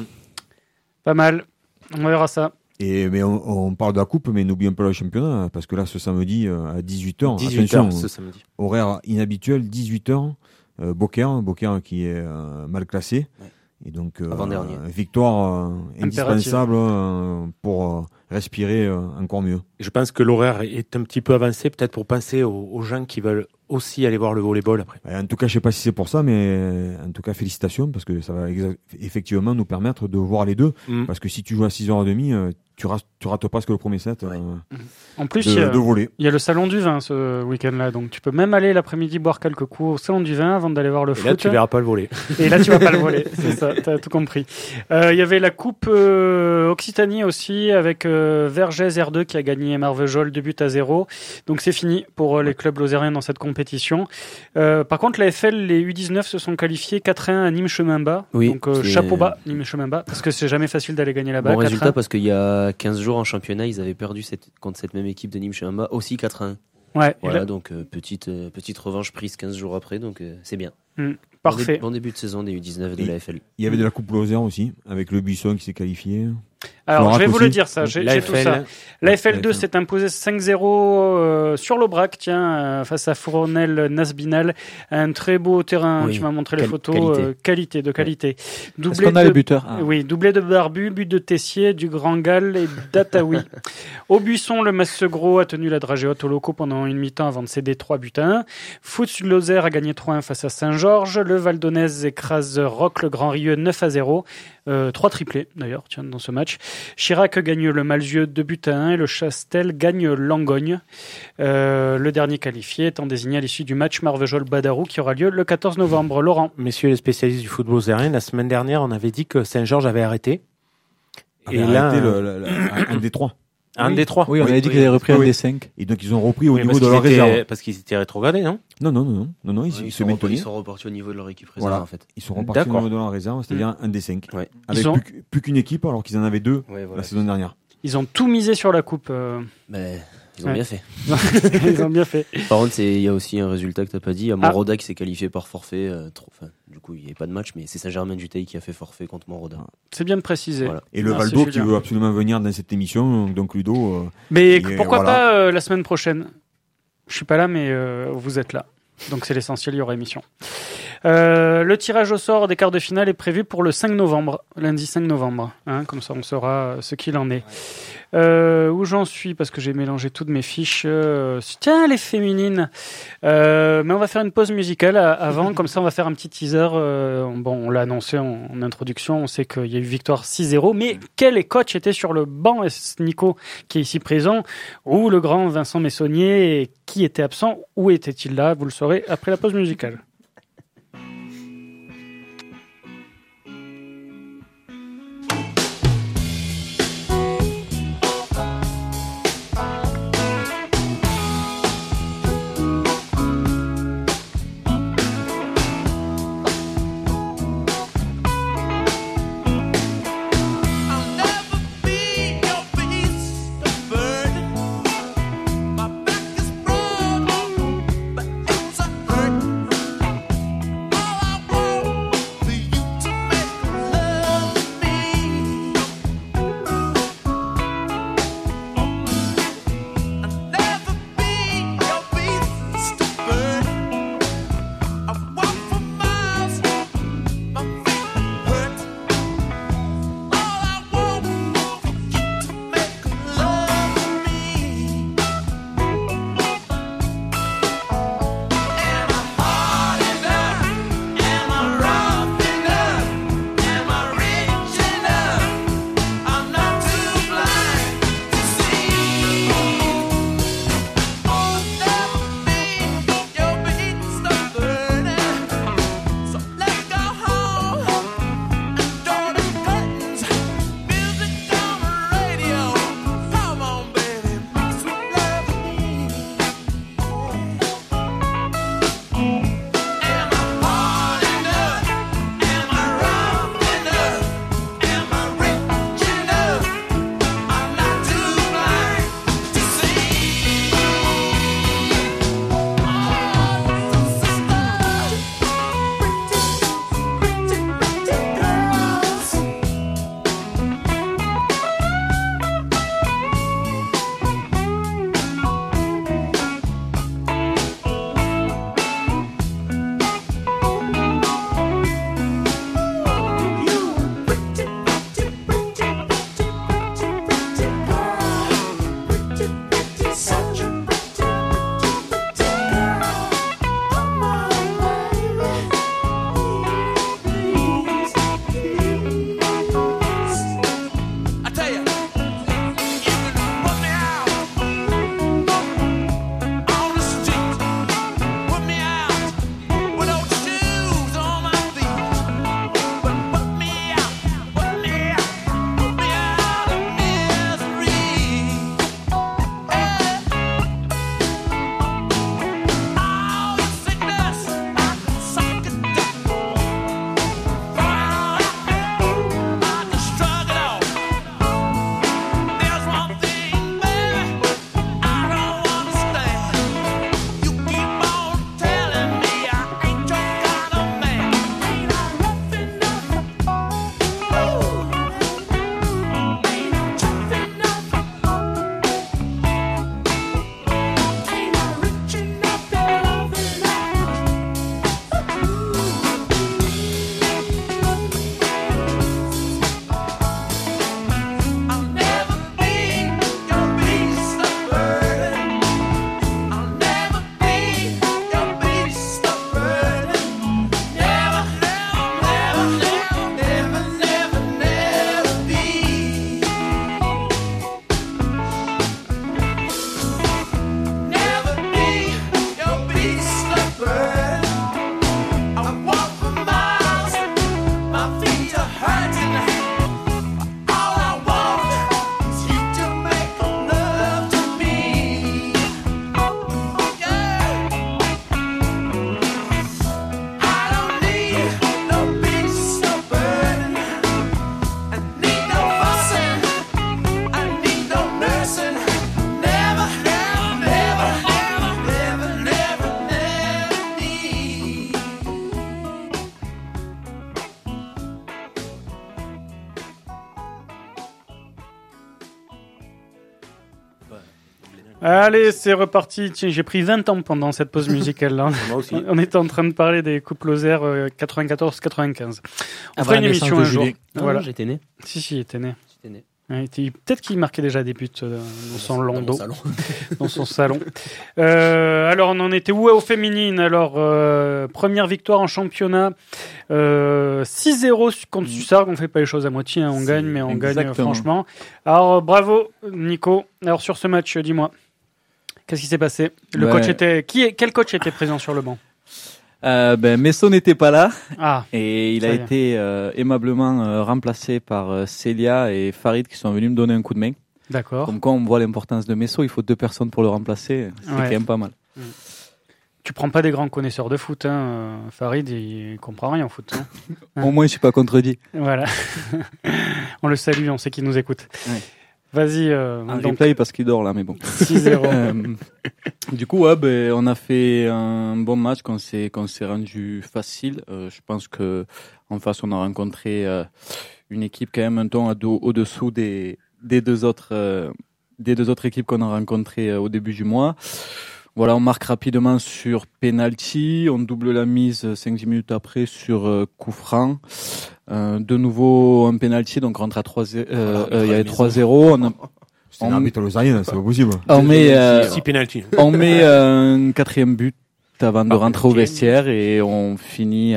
Pas mal. On verra ça. Mais on parle de la coupe, mais n'oublions pas le championnat, parce que là, ce samedi, à 18h, 18h ce samedi. Horaire inhabituel, 18h, Beaucaire qui est mal classé. Ouais. Et donc, victoire indispensable pour respirer encore mieux. Je pense que l'horaire est un petit peu avancé, peut-être pour penser aux gens qui veulent aussi aller voir le volleyball après. En tout cas, je sais pas si c'est pour ça, mais en tout cas, félicitations, parce que ça va effectivement nous permettre de voir les deux. Parce que si tu joues à 6h30, tu rates presque le premier set. En plus, de volley. Il y a le salon du vin ce week-end-là, donc tu peux même aller l'après-midi boire quelques coups au salon du vin avant d'aller voir le foot. Et là, tu verras pas le volley. Et là, tu vas pas le volley, c'est ça, t'as tout compris. Il y avait la coupe Occitanie aussi, avec Vergès R2 qui a gagné Marvejols 2-0. Donc c'est fini pour les clubs lozériens dans cette compétition. Par contre, la FL, les U19 se sont qualifiés 4-1 à Nîmes-Chemin-Bas. Oui, donc chapeau bas, Nîmes-Chemin-Bas, parce que c'est jamais facile d'aller gagner là-bas. Bon résultat, parce qu'il y a 15 jours en championnat, ils avaient perdu contre cette même équipe de Nîmes-Chemin-Bas, aussi 4-1. Ouais. Voilà, donc petite revanche prise 15 jours après, donc c'est bien. Parfait. Bon début de saison des U19 de la FL. Il y avait de la coupe Lozère aussi, avec le Buisson qui s'est qualifié. Alors, je vais vous aussi. le dire, ça. J'ai tout ça. La FL2 s'est imposée 5-0 sur l'Aubrac, face à Fournel Nasbinal. Un très beau terrain. Oui. Tu m'as montré les photos. Qualité. Est-ce qu'on a les buteurs? Oui, doublé de Barbu, but de Tessier, du Grand Gall et d'Ataoui. Au Buisson, le Massegros a tenu la dragée haute aux locaux pendant une mi-temps avant de céder 3-1. Foot-Lozère a gagné 3-1 face à Saint-Georges. Le Val d'Onez écrase Roque le Grand Rieux 9-0. 3 triplés, d'ailleurs, dans ce match. Chirac gagne le Malzieu 2-1 et le Chastel gagne Langogne. Le dernier qualifié étant désigné à l'issue du match Marvejols-Badarou qui aura lieu le 14 novembre. Laurent. Messieurs les spécialistes du football aérien, la semaine dernière, on avait dit que Saint-Georges avait arrêté. Et là, un des 3. Un des 3. Oui, on avait dit qu'ils avaient repris un des 5. Et donc ils ont repris au niveau de leur réserve. Parce qu'ils étaient rétrogradés, non? Non, ils se maintenaient. Ils sont repartis au niveau de leur équipe réserve, Voilà. en fait. Ils sont repartis au niveau de leur réserve, c'est-à-dire un des 5. Ouais. Avec plus qu'une équipe, alors qu'ils en avaient 2 la saison dernière. Ils ont tout misé sur la coupe. Mais ils ont bien fait. Ils ont bien fait. Par contre, il y a aussi un résultat que t'as pas dit. Il y a Moroda qui s'est qualifié par forfait. Du coup, il n'y avait pas de match, mais c'est Saint-Germain-du-Teil qui a fait forfait contre Moroda. C'est bien de préciser. Voilà. Et le Valdo qui veut absolument venir dans cette émission, donc Ludo. Mais pourquoi pas la semaine prochaine? Je suis pas là, mais vous êtes là. Donc c'est l'essentiel, il y aura émission. Le tirage au sort des quarts de finale est prévu pour le 5 novembre, lundi 5 novembre. Comme ça, on saura ce qu'il en est. Où j'en suis, parce que j'ai mélangé toutes mes fiches. Tiens, les féminines. Mais on va faire une pause musicale avant, comme ça on va faire un petit teaser. On l'a annoncé en introduction, on sait qu'il y a eu victoire 6-0, mais quel coach était sur le banc, Nico, qui est ici présent, ou le grand Vincent Messonnier, qui était absent, où était-il là? Vous le saurez après la pause musicale. My back is broke, but it's a hurt. Allez, c'est reparti. Tiens, j'ai pris 20 ans pendant cette pause musicale là. Moi aussi. On était en train de parler des coupes Lozère 94-95. On fera une émission un jour. Voilà. J'étais né. Si, il était né. J'étais né. Peut-être qu'il marquait déjà des buts dans son landau, dans son salon. Alors, on en était où aux féminines? Alors, première victoire en championnat, 6-0 contre Sussargues. On fait pas les choses à moitié, hein. On gagne, mais on gagne franchement. Alors, bravo, Nico. Alors, sur ce match, dis-moi, qu'est-ce qui s'est passé? Quel coach était présent sur le banc? Messo n'était pas là et il a été aimablement remplacé par Célia et Farid qui sont venus me donner un coup de main. D'accord. Comme quoi on voit l'importance de Messo, il faut 2 personnes pour le remplacer, c'est quand même pas mal. Tu prends pas des grands connaisseurs de foot, hein. Farid il comprend rien au foot. Hein. Au moins je suis pas contredit. Voilà. On le salue, on sait qu'il nous écoute. Ouais. Vas-y. Replay parce qu'il dort là, mais bon. 6-0. Du coup, on a fait un bon match qu'on s'est rendu facile. Je pense que en face, on a rencontré une équipe quand même un ton au-dessous des deux autres équipes qu'on a rencontrées au début du mois. Voilà, on marque rapidement sur penalty, on double la mise 5-10 minutes après sur coup franc. De nouveau un penalty, donc on rentre à 3-0. Il y avait 3-0. C'est un arbitre lausanien, c'est pas possible. On met 6 penalty. On met un 4e but avant de rentrer au vestiaire et on finit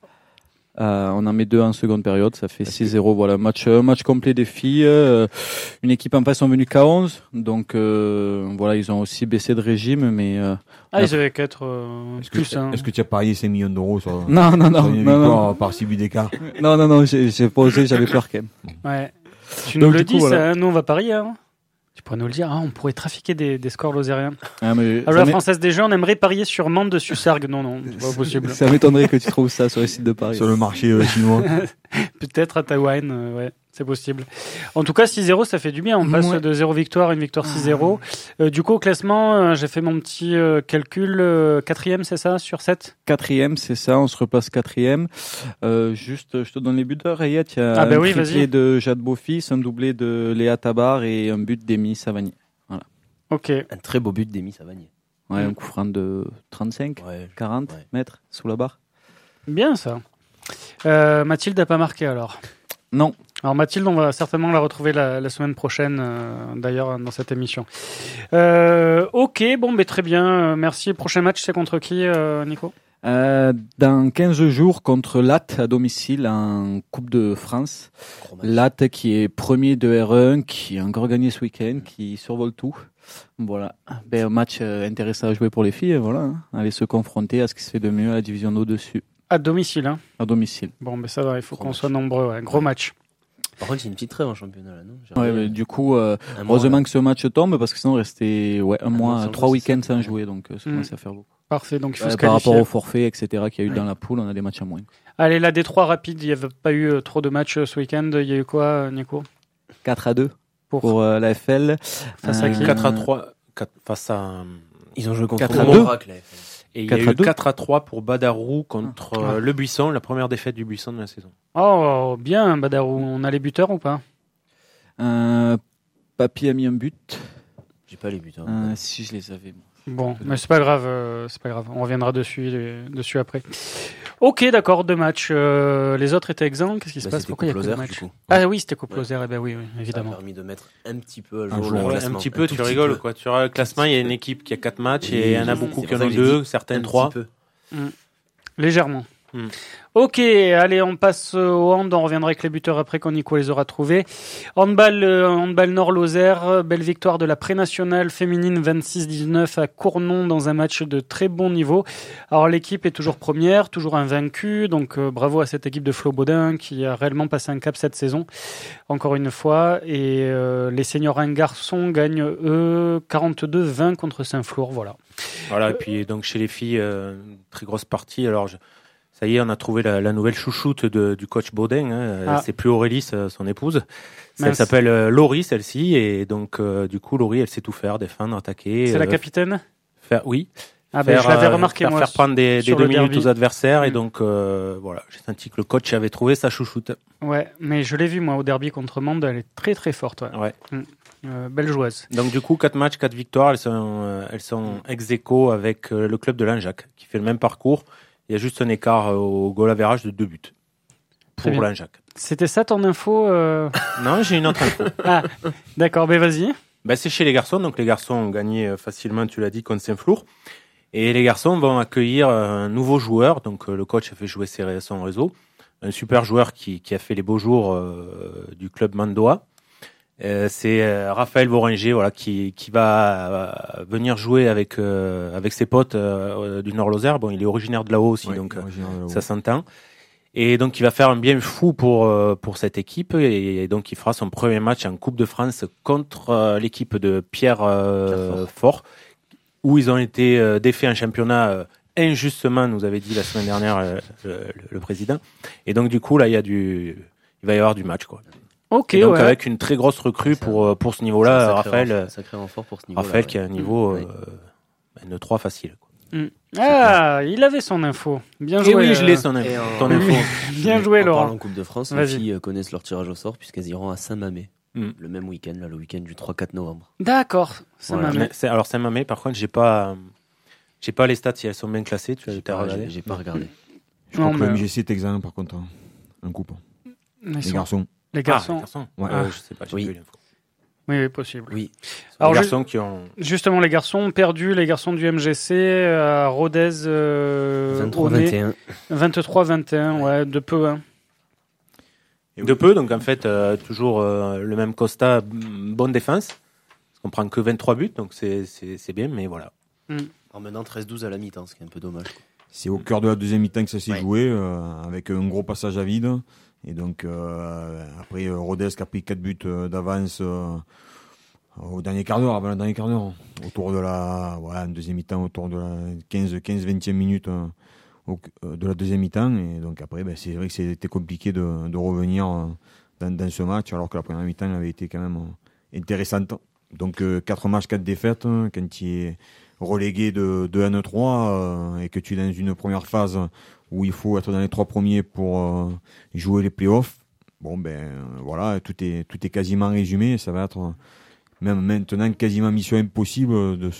on en met 2 en seconde période, ça fait 6-0. Voilà, match complet des filles. Une équipe en face sont venues qu'à 11, donc voilà, ils ont aussi baissé de régime, mais ils avaient qu'à être plus. Est-ce que tu as parié 5 millions d'euros sur non, par 6 buts d'écart? Non, j'ai pas osé, j'avais peur quand même. Ouais. Tu nous le dis, ça, nous on va parier. Hein. Tu pourrais nous le dire, on pourrait trafiquer des scores lozériens. Alors la Française des Jeux, on aimerait parier sur Mende de Sussargues. Non, c'est pas possible. Ça m'étonnerait que tu trouves ça sur les sites de paris. Sur le marché chinois. Peut-être à Taïwan, ouais, c'est possible. En tout cas, 6-0, ça fait du bien. On passe de 0 victoire à une victoire 6-0. Du coup, au classement, j'ai fait mon petit calcul. 4e, c'est ça, sur 7? 4e, c'est ça, on se repasse 4e. Juste, je te donne les buteurs, Ayat. Il y a un triplé de Jade Beaufils, un doublé de Léa Tabar et un but d'Amy Savanier. Voilà. Ok. Un très beau but d'Amy Savanier. Ouais, un coup franc de 35, 40 mètres sous la barre. Bien, ça. Mathilde n'a pas marqué, alors? Non. Alors Mathilde, on va certainement la retrouver la semaine prochaine, d'ailleurs, dans cette émission. Ok, bon, très bien. Merci. Prochain match, c'est contre qui, Nico? Dans 15 jours, contre Latte à domicile en Coupe de France. Latte qui est premier de R1, qui a encore gagné ce week-end, qui survole tout. Voilà. Un match intéressant à jouer pour les filles, voilà. Hein. Aller se confronter à ce qui se fait de mieux à la division d'au-dessus. À domicile, hein? À domicile. Bon, ça va, il faut qu'on soit nombreux, ouais. Gros match. Par contre, c'est une petite trêve en championnat, là, non? Ouais, mais du coup, heureusement que ce match tombe, parce que sinon, on restait un mois, 3 week-ends sans jouer, donc ça commence à faire beaucoup. Parfait, donc il faut se par qualifier. rapport au forfait, etc., qu'il y a eu dans la poule, on a des matchs à moins. Allez, la Détroit rapide, il n'y avait pas eu trop de matchs ce week-end. Il y a eu quoi, Nico? 4-2 pour la FL. Face à qui? 4-3 face à... Ils ont joué contre 4-2. la FL. Et il y a eu 4-3 pour Badarou contre Le Buisson, la première défaite du Buisson de la saison. Oh, bien, Badarou. On a les buteurs ou pas? Papy a mis un but. J'ai pas les buteurs. Si, je les avais. Bon, mais c'est pas grave, On reviendra dessus après. Ok, d'accord, 2 matchs. Les autres étaient exempts. Qu'est-ce qui se passe? Pourquoi il y a que 2 matchs? Ah oui, c'était Coupe Lozère. Oui, évidemment. Ça a permis de mettre un petit peu à jour le classement. Un petit peu, tu rigoles, quoi. Sur le classement, il y a une équipe qui a 4 matchs et il y en a beaucoup qui en ont 2, certaines 3. Légèrement. Ok, allez, on passe au hand. On reviendra avec les buteurs après quand Nico les aura trouvés. Handball Nord-Lozère, belle victoire de la pré-nationale féminine 26-19 à Cournon dans un match de très bon niveau. Alors l'équipe est toujours première, toujours invaincue, donc bravo à cette équipe de Flo Baudin qui a réellement passé un cap cette saison, encore une fois. Et les seniors garçons gagnent eux 42-20 contre Saint-Flour, voilà. Voilà, et puis donc chez les filles, très grosse partie. Alors ça y est, on a trouvé la nouvelle chouchoute du coach Baudin. Hein. C'est plus Aurélie, son épouse. Elle s'appelle Laurie, celle-ci. Et donc, du coup, Laurie, elle sait tout faire, défendre, attaquer. C'est la capitaine? Oui. Ah ben, je l'avais remarqué, moi. Faire prendre des sur 2 le minutes derby. aux adversaires. Et donc, voilà, j'ai senti que le coach avait trouvé sa chouchoute. Ouais, mais je l'ai vu, moi, au derby contre Mende, elle est très très forte. Ouais. Belle joueuse. Donc, du coup, 4 matchs, 4 victoires. Elles sont ex-aequo avec le club de Langeac, qui fait le même parcours. Il y a juste un écart au goal average de 2 buts Très pour bien. Langeac. C'était ça ton info Non, j'ai une autre info. Ah, d'accord, ben vas-y. C'est chez les garçons. Donc, les garçons ont gagné facilement, tu l'as dit, contre Saint-Flour. Et les garçons vont accueillir un nouveau joueur. Donc, le coach a fait jouer son réseau. Un super joueur qui a fait les beaux jours du club Mandoa. C'est Raphaël Voringer, voilà, qui va venir jouer avec ses potes du Nord-Lozère. Bon, il est originaire de là-haut aussi, donc ça s'entend. Et donc, il va faire un bien fou pour cette équipe. Et donc, il fera son premier match en Coupe de France contre l'équipe de Pierre Fort, où ils ont été défaits en championnat injustement, nous avait dit la semaine dernière le président. Et donc, du coup, là, il va y avoir du match, quoi. Ok, et donc, ouais. avec une très grosse recrue pour ce niveau-là, Raphaël. Sacré renfort pour ce niveau-là. Raphaël qui a un niveau N3 facile, quoi. Ah, il avait son info. Bien Et joué. oui, je l'ai son info. Ton info. Bien joué, En Laurent. parlant Coupe de France, les filles connaissent leur tirage au sort puisqu'elles iront à Saint-Mamé le même week-end, là, le week-end du 3-4 novembre. D'accord, Saint-Mamé. Alors Saint-Mamé, par contre, j'ai pas les stats si elles sont bien classées. Tu as regardé? J'ai pas regardé. Je crois que le MGC est exempt par contre en coupe. Les garçons. Les garçons. Les garçons. Ouais. Je sais pas. J'ai plus l'info. Oui, possible. Oui. Alors, les garçons qui ont. Justement, les garçons ont perdu, les garçons du MGC à Rodez. 23-21. 23-21, ouais, de peu. Hein. De peu, donc en fait, toujours le même constat, bonne défense. On prend que 23 buts, donc c'est bien, mais voilà. En menant 13-12 à la mi-temps, ce qui est un peu dommage. C'est au cœur de la deuxième mi-temps que ça s'est joué, avec un gros passage à vide. Et donc, après, Rodez qui a pris 4 buts d'avance au dernier quart d'heure, avant le dernier quart d'heure. Autour de en deuxième mi-temps, autour de la 15-20e minute de la deuxième mi-temps. Et donc après, c'est vrai que c'était compliqué de revenir dans ce match, alors que la première mi-temps avait été quand même intéressante. Donc 4 matchs, 4 défaites, quand tu es relégué de N3 et que tu es dans une première phase où il faut être dans les 3 premiers pour jouer les playoffs. Bon voilà, tout est quasiment résumé. Ça va être même maintenant quasiment mission impossible de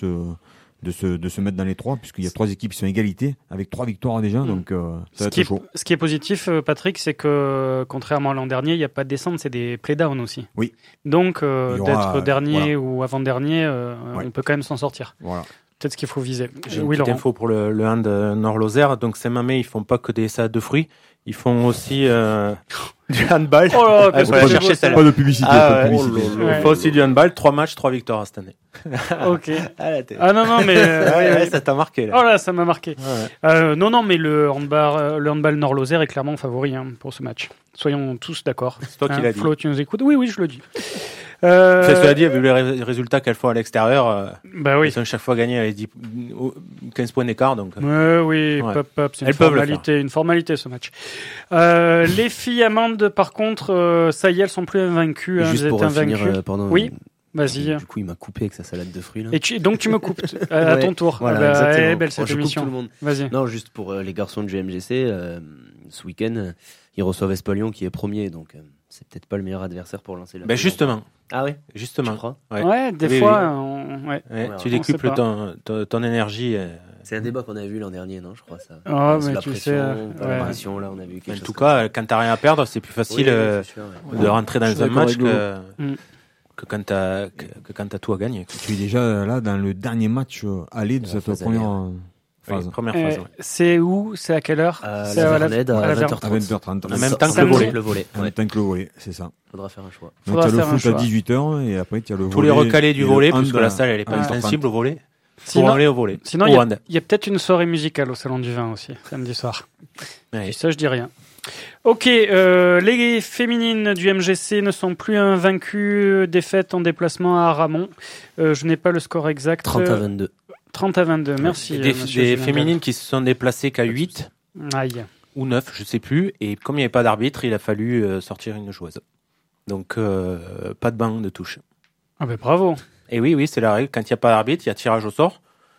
se mettre dans les 3, puisqu'il y a 3 équipes qui sont à égalité avec 3 victoires déjà, donc ça va être chaud. Ce qui est positif, Patrick, c'est que contrairement à l'an dernier, il n'y a pas de descente, c'est des playdowns aussi. Oui. Donc d'être dernier ou avant-dernier, Ouais. on peut quand même s'en sortir. Voilà. Peut-être ce qu'il faut viser. J'ai Oui, une petite Laurent. info pour le hand Nord-Lozère. Donc Saint-Mamé, ils font pas que des salades de fruits, ils font aussi du handball. Oh là, qu'est-ce que chercher c'est beau, Pas de publicité. Ah, pas de ouais. publicité. Ouais. Ils font aussi du handball. 3 matchs, 3 victoires cette année. Ok. Non, mais... Ouais, ça t'a marqué là. Oh là, ça m'a marqué. Ouais. Non, mais le handball Nord-Lozère est clairement favori pour ce match. Soyons tous d'accord. C'est toi qui l'as dit. Flo, tu nous écoutes? Oui, je le dis. Cela dit, vu les résultats qu'elles font à l'extérieur, Bah oui. ils ont chaque fois gagné avec 15 points d'écart. Donc, Oui, Ouais. pop, c'est Elles peuvent le une formalité ce match. Les filles amandes, par contre, ça y est, elles sont plus invaincues. Hein, Juste elles pour étaient invaincues. finir, pardon. Oui, vas-y. Du coup, il m'a coupé avec sa salade de fruits là. Donc tu me coupes à Ouais, ton tour. Voilà, Ah bah, exactement. elle est belle cette Je coupe émission. tout le monde. Vas-y. Non, juste pour les garçons du MGC, ce week-end, ils reçoivent Espalion qui est premier, donc c'est peut-être pas le meilleur adversaire pour lancer la. ben justement, Ah ouais, justement. tu crois? Ouais, des Oui, fois, oui. ouais. Ouais, On tu sait décuples pas. ton énergie. C'est un débat qu'on avait vu l'an dernier, non? Je crois ça. Oh, Sur mais la tu pression, sais, pas la ouais. pression, là, on a vu quelque En chose tout comme cas, quand t'as rien à perdre, c'est plus ça. facile Oui, c'est sûr, ouais. de rentrer Je dans suis un d'accord match avec Lou. que quand t'as tout à gagner. Tu es déjà là dans le dernier match aller de La cette phase première aller, phase. Oui, première phase. Ouais. C'est où? C'est à quelle heure? C'est La à Vernède à à la 20h30. À 20h30. En même temps que Samedi. le volet. En même temps que le volet, c'est ça. Faudra faire un choix. Donc Faudra tu as le faire un foot à choix. 18h et après tu as le volet. Tous les recalés du et le volet, hand puisque la salle elle est pas à extensible au volet. Pour Sinon, aller au volet. sinon Au hand. il y a peut-être une soirée musicale au Salon du Vin aussi, samedi soir. Ouais. Et ça, je dis rien. Ok, les féminines du MGC ne sont plus invaincues, défaites en déplacement à Ramon. Je n'ai pas le score exact. 30-22. 30-22, merci. Des monsieur Julien féminines qui se sont déplacées qu'à 8 Gall. Aïe. ou 9, je sais plus. Et comme il n'y avait pas d'arbitre, il a fallu sortir une joueuse. Donc, pas de banc de touche. Ah ben bravo. Et oui, c'est la règle. Quand il n'y a pas d'arbitre, il y a tirage au sort.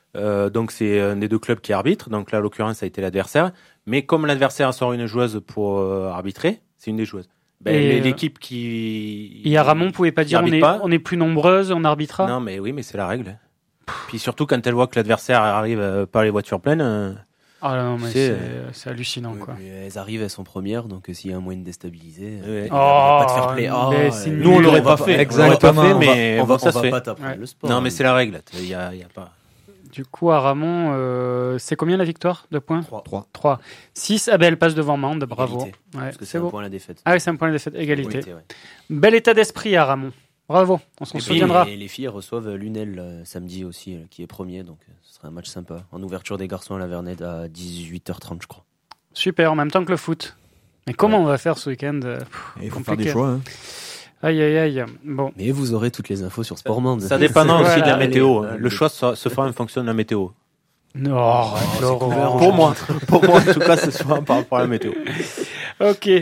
Donc c'est un des deux clubs qui arbitre. Donc là, en l'occurrence, ça a été l'adversaire. Mais comme l'adversaire sort une joueuse pour arbitrer, c'est une des joueuses. L'équipe qui... Et à Ramon, pouvait pas dire on est plus nombreuses, on arbitrera. Non, mais oui, mais c'est la règle. Puis surtout quand elle voit que l'adversaire arrive par les voitures pleines. Ah non, mais c'est hallucinant, quoi. Elles arrivent, elles sont premières, donc s'il y a un moyen de déstabiliser, il n'y a pas de fair play. Nous, on l'aurait pas fait. Exactement. Mais on va ça se fait. pas t'apprendre le sport. Non, mais c'est la règle. Il y a pas. Du coup, à Ramon, c'est combien la victoire de points? 3. 6. Ah ben, elle passe devant Mende, bravo. Ouais, parce que c'est un point à la défaite. Ah oui, c'est un point à la défaite, égalité. Ouais. Bel état d'esprit à Ramon. Bravo, on s'en souviendra. Et les filles reçoivent Lunel samedi aussi, qui est premier, donc ce sera un match sympa. En ouverture des garçons à la Vernette à 18h30, je crois. Super, en même temps que le foot. Mais comment on va faire ce week-end? Il faut faire des choix. Hein. Aïe, aïe, aïe. Bon. Mais vous aurez toutes les infos sur Sportmande. Ça dépendra aussi de la météo. Le choix se fera en fonction de la météo. Non, pour moi, en tout cas, ce soir par rapport à la météo. Ok.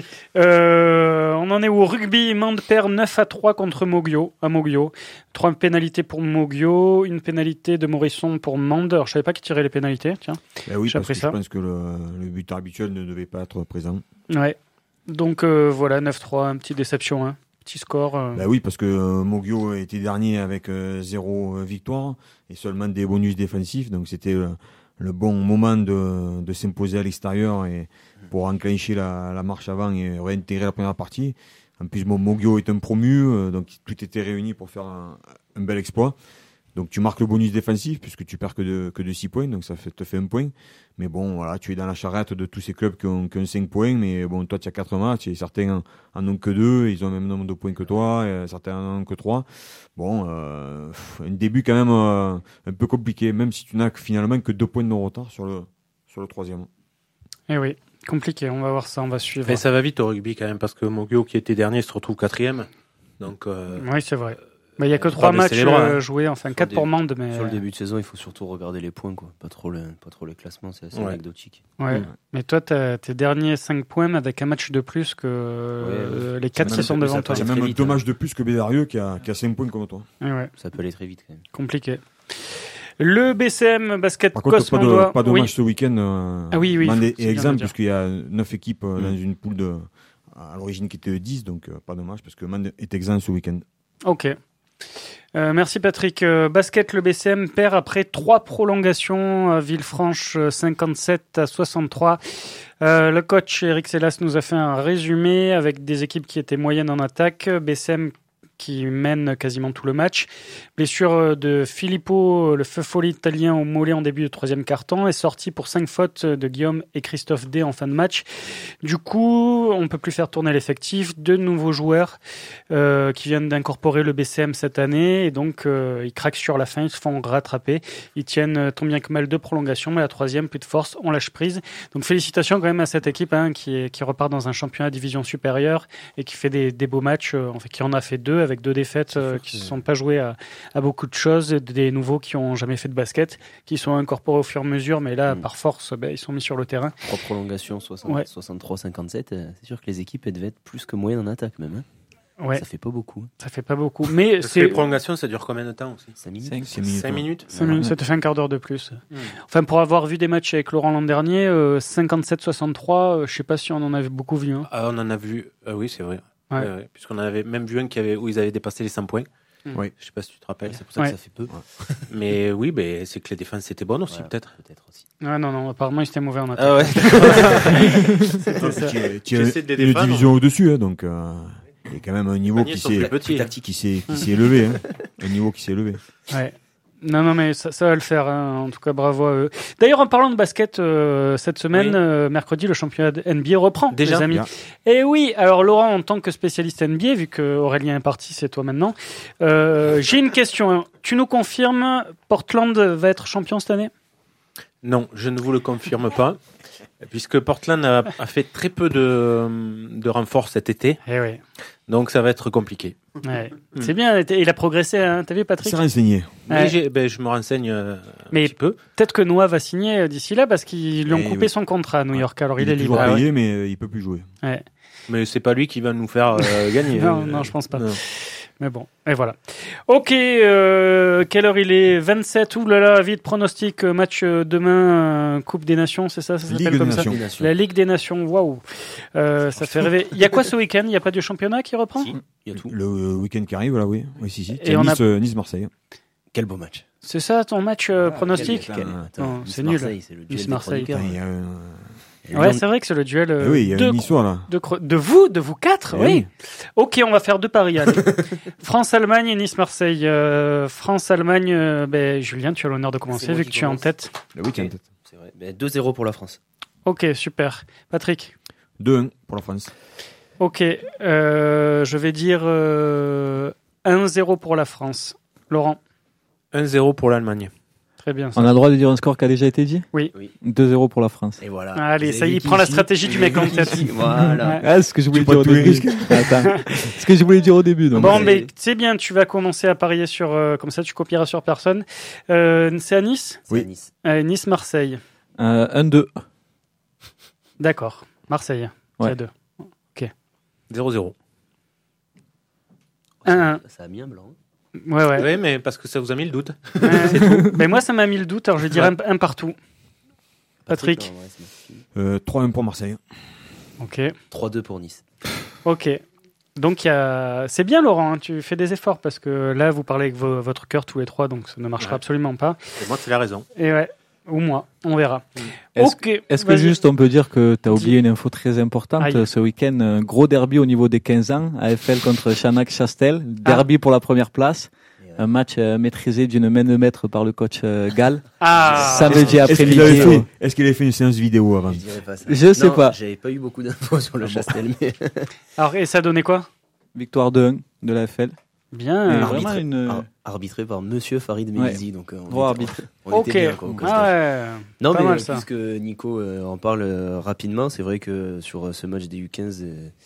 On en est au rugby. Mende perd 9-3 contre Moggio, à Moggio. 3 pénalités pour Moggio, une pénalité de Morisson pour Mende. Alors, je savais pas qui tirait les pénalités, tiens. Oui, parce que je pense que le but habituel ne devait pas être présent. Ouais. Donc, voilà, 9-3, un petit déception, hein. Petit score. Oui, parce que Moggio était dernier avec 0 victoire et seulement des bonus défensifs. Donc c'était le bon moment de s'imposer à l'extérieur et pour enclencher la marche avant et réintégrer la première partie. En plus, Moggio est un promu, donc tout était réuni pour faire un bel exploit. Donc tu marques le bonus défensif puisque tu perds que de 6 points, donc ça te fait un point. Mais bon, voilà, tu es dans la charrette de tous ces clubs qui ont 5 points, mais bon, toi tu as 4 matchs et certains en ont que 2, ils ont le même nombre de points que toi, et certains en ont que 3. Bon, un début quand même un peu compliqué, même si tu n'as finalement que 2 points de retard sur le troisième. Eh oui, compliqué, on va voir ça, on va suivre. Mais ça va vite au rugby quand même, parce que Moggio qui était dernier se retrouve 4e. Donc, oui, c'est vrai. Il n'y a que 3 matchs joués, enfin 4 pour Mende. Mais... Sur le début de saison, il faut surtout regarder les points, quoi. Pas trop les classements, c'est assez anecdotique. Ouais. Mais toi, t'as tes derniers 5 points avec un match de plus que les 4 qui sont devant toi. C'est même 2 matchs de plus que Bédarieux qui a 5 points comme toi. Ouais. Ça peut aller très vite quand même. Compliqué. Le BCM Basket Par contre, Cosmondois. pas de match ce week-end. Oui. Mende est exemple, puisqu'il y a 9 équipes dans une poule à l'origine qui était de 10, donc pas de match parce que Mende est exempt ce week-end. Ok. Merci Patrick. Basket, le BCM perd après 3 prolongations à Villefranche, 57-63. Le coach Eric Sellas nous a fait un résumé avec des équipes qui étaient moyennes en attaque. BCM qui mène quasiment tout le match. Blessure de Filippo, le feu folie italien au mollet en début de troisième quart-temps, est sorti pour 5 fautes de Guillaume et Christophe D en fin de match. Du coup, on peut plus faire tourner l'effectif. 2 nouveaux joueurs qui viennent d'incorporer le BCM cette année et donc ils craquent sur la fin, ils se font rattraper. Ils tiennent tant bien que mal 2 prolongations, mais la troisième, plus de force, on lâche prise. Donc félicitations quand même à cette équipe qui repart dans un championnat division supérieure et qui fait des beaux matchs, en fait qui en a fait 2 avec 2 défaites qui ne se sont pas jouées à beaucoup de choses, des nouveaux qui n'ont jamais fait de basket, qui sont incorporés au fur et à mesure, mais là, par force, ils sont mis sur le terrain. 3 prolongations, 63-57, c'est sûr que les équipes elles devaient être plus que moyennes en attaque même. Ouais. Ça fait pas beaucoup. Ça fait pas beaucoup. Mais c'est... Les prolongations, ça dure combien de temps aussi? 5 minutes. 5 minutes. 5 minutes, ça te fait un quart d'heure de plus. Enfin, pour avoir vu des matchs avec Laurent l'an dernier, 57-63, je sais pas si on en avait beaucoup vu. Hein. Ah, on en a vu, oui, c'est vrai. Ouais. Puisqu'on avait même vu un où ils avaient dépassé les 100 points. Oui. Je sais pas si tu te rappelles. C'est pour ça que ça fait peu. Mais oui, c'est que les défenses étaient bonnes aussi, peut-être aussi. Non, apparemment ils étaient mauvais en attaque. Ah ouais. Tu as une division au-dessus, donc il y a quand même un niveau qui s'est élevé. Un niveau qui s'est élevé. Ouais. Non, mais ça va le faire. Hein. En tout cas, bravo à eux. D'ailleurs, en parlant de basket, cette semaine, mercredi, le championnat de NBA reprend. Déjà, les amis. Et oui, alors Laurent, en tant que spécialiste NBA, vu que Aurélien est parti, c'est toi maintenant. J'ai une question. Tu nous confirmes, Portland va être champion cette année? Non, je ne vous le confirme pas. Puisque Portland a fait très peu de renforts cet été. Eh oui. Donc ça va être compliqué. Ouais. C'est bien, il a progressé, hein. T'as vu Patrick? Il s'est renseigné. Ouais. Je me renseigne un petit peu. Peut-être que Noah va signer d'ici là parce qu'ils lui ont coupé son contrat à New York. Alors il est libre. Il est toujours payé, mais il peut plus jouer. Ouais. Mais c'est pas lui qui va nous faire gagner. Non, je pense pas. Non. Mais bon, et voilà. Ok, quelle heure il est? 27, oulala, vite, pronostic, match demain, Coupe des Nations, c'est ça s'appelle Ligue comme des ça Nations. La Ligue des Nations, waouh. Ça fait rêver. Il y a quoi ce week-end? Il n'y a pas du championnat qui reprend? Si, il y a tout. Le week-end qui arrive, là, oui. Oui, si. Et on a- Nice-Marseille. Quel beau match. C'est ça ton match pronostic? Non, c'est nul. Marseille, c'est le duel des Nice-Marseille. chroniqueurs. Ouais, c'est vrai que c'est le duel Oui, il y a une histoire, là. de vous quatre, Eh oui. oui. Ok, on va faire 2 paris. allez. France-Allemagne et Nice-Marseille. France-Allemagne, Julien, tu as l'honneur de commencer C'est moi vu qui que tu es en commence. tête. Le week-end. C'est vrai. 2-0 pour la France. Ok, super. Patrick? 2-1 pour la France. Ok, je vais dire 1-0 pour la France. Laurent? 1-0 pour l'Allemagne. Très bien. Ça. On a le droit de dire un score qui a déjà été dit? Oui. 2-0 pour la France. Et voilà. Allez, Vous ça y est, avez il prend la ici. stratégie du mec en tête. Voilà. Ouais. Ah, ce que je voulais Tu dire au prends tous les début. risques. Attends. Ce que je voulais dire au début. Donc. Bon, mais c'est bien, tu vas commencer à parier sur... comme ça, tu copieras sur personne. C'est à Nice? C'est Oui. à Nice. Nice-Marseille. 1-2. D'accord. Marseille. Ouais. C'est à 2. 0-0. 1-1. Ça a mis un blanc. Ouais. Oui, mais parce que ça vous a mis le doute. Mais moi, ça m'a mis le doute. Alors, je vais dire un partout. Patrick. non, ouais, c'est ma fille. 3-1 pour Marseille. Ok. 3-2 pour Nice. Ok. Donc, c'est bien, Laurent. Hein, tu fais des efforts parce que là, vous parlez avec votre cœur tous les trois, donc ça ne marchera Ouais. absolument pas. Et moi, c'est la raison. Et ouais. Ou moi. On verra. Est-ce Ok. Est-ce que vas-y. juste on peut dire que tu as oublié une info très importante Aïe. ce week-end, un gros derby au niveau des 15 ans, AFL contre Chanac-Chastel, derby pour la première place, un match maîtrisé d'une main de maître par le coach Gall. Ah. Samedi Est-ce qu'il après-midi. avait fait une séance vidéo avant? Je dirais pas ça. Je sais Non, pas. J'avais pas eu beaucoup d'infos sur le Chastel, mais Alors, et ça donnait quoi? Victoire 2-1 de l'AFL. Bien. Vraiment une... arbitré par Monsieur Farid Melizi. Donc, Gros arbitre. on Ok. était bien, quoi, au Costa. Ah ouais. Non, Pas mais mal, ça. puisque Nico en parle rapidement, c'est vrai que sur ce match des U15,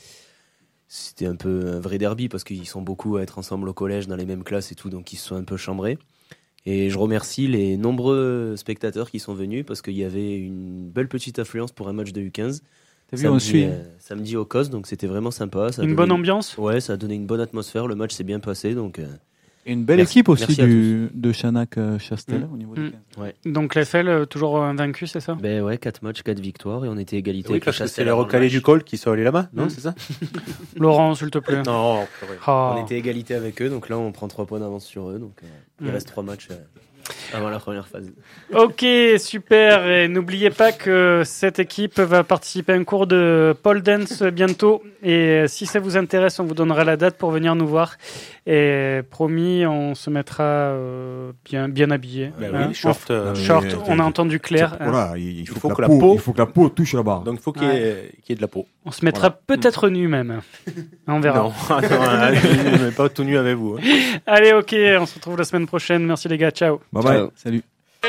c'était un peu un vrai derby parce qu'ils sont beaucoup à être ensemble au collège, dans les mêmes classes et tout, donc ils se sont un peu chambrés. Et je remercie les nombreux spectateurs qui sont venus parce qu'il y avait une belle petite affluence pour un match de U15. T'as vu, on suit. Samedi au COS, donc c'était vraiment sympa. Ça a Une donné bonne ambiance? Ouais, ça a donné une bonne atmosphère. Le match s'est bien passé, donc. Une belle Merci. équipe aussi Merci à de Chanac-Chastel au niveau des 15. Ouais. Donc, l'AFL, toujours vaincu, c'est ça? Ben ouais, 4 matchs, 4 victoires et on était égalité Oui, avec le parce que Chastel c'est les avant le recalés match. du col qui sont allés là-bas, non? Mm. C'est ça? Laurent, s'il te plaît. Non, purée. Ah. On était égalité avec eux, donc là on prend 3 points d'avance sur eux, donc il reste 3 matchs avant la première phase. Ok, super. Et n'oubliez pas que cette équipe va participer à un cours de pole dance bientôt. Et si ça vous intéresse, on vous donnera la date pour venir nous voir. Et promis, on se mettra bien habillé. Ben oui, short, short. mais, On a entendu clair. hein. Voilà, il faut faut que que la peau- il faut que la peau touche la barre. Donc il faut qu'il y ait de la peau. On se mettra peut-être nu même. On verra. Non, mais pas tout nu avec vous. Hein. Allez, ok. On se retrouve la semaine prochaine. Merci les gars. Ciao. Bye bye. Salut.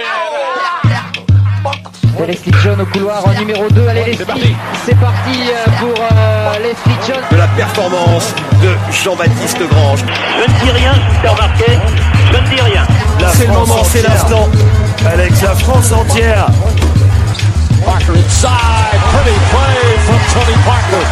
Leslie John au couloir en numéro 2. Allez, Leslie. C'est parti pour Leslie John. De la performance de Jean-Baptiste Grange. Je ne dis rien, je vous fais remarquer. Je ne dis rien. C'est le moment, c'est l'instant. Avec la France entière. Parker inside. Pretty play from Tony Parker.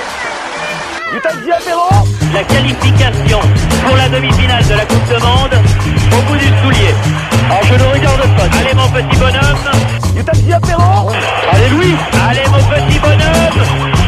La qualification pour la demi-finale de la Coupe de Monde au bout du soulier. Alors je ne regarde pas. Allez mon petit bonhomme. Allez Louis. Allez mon petit bonhomme.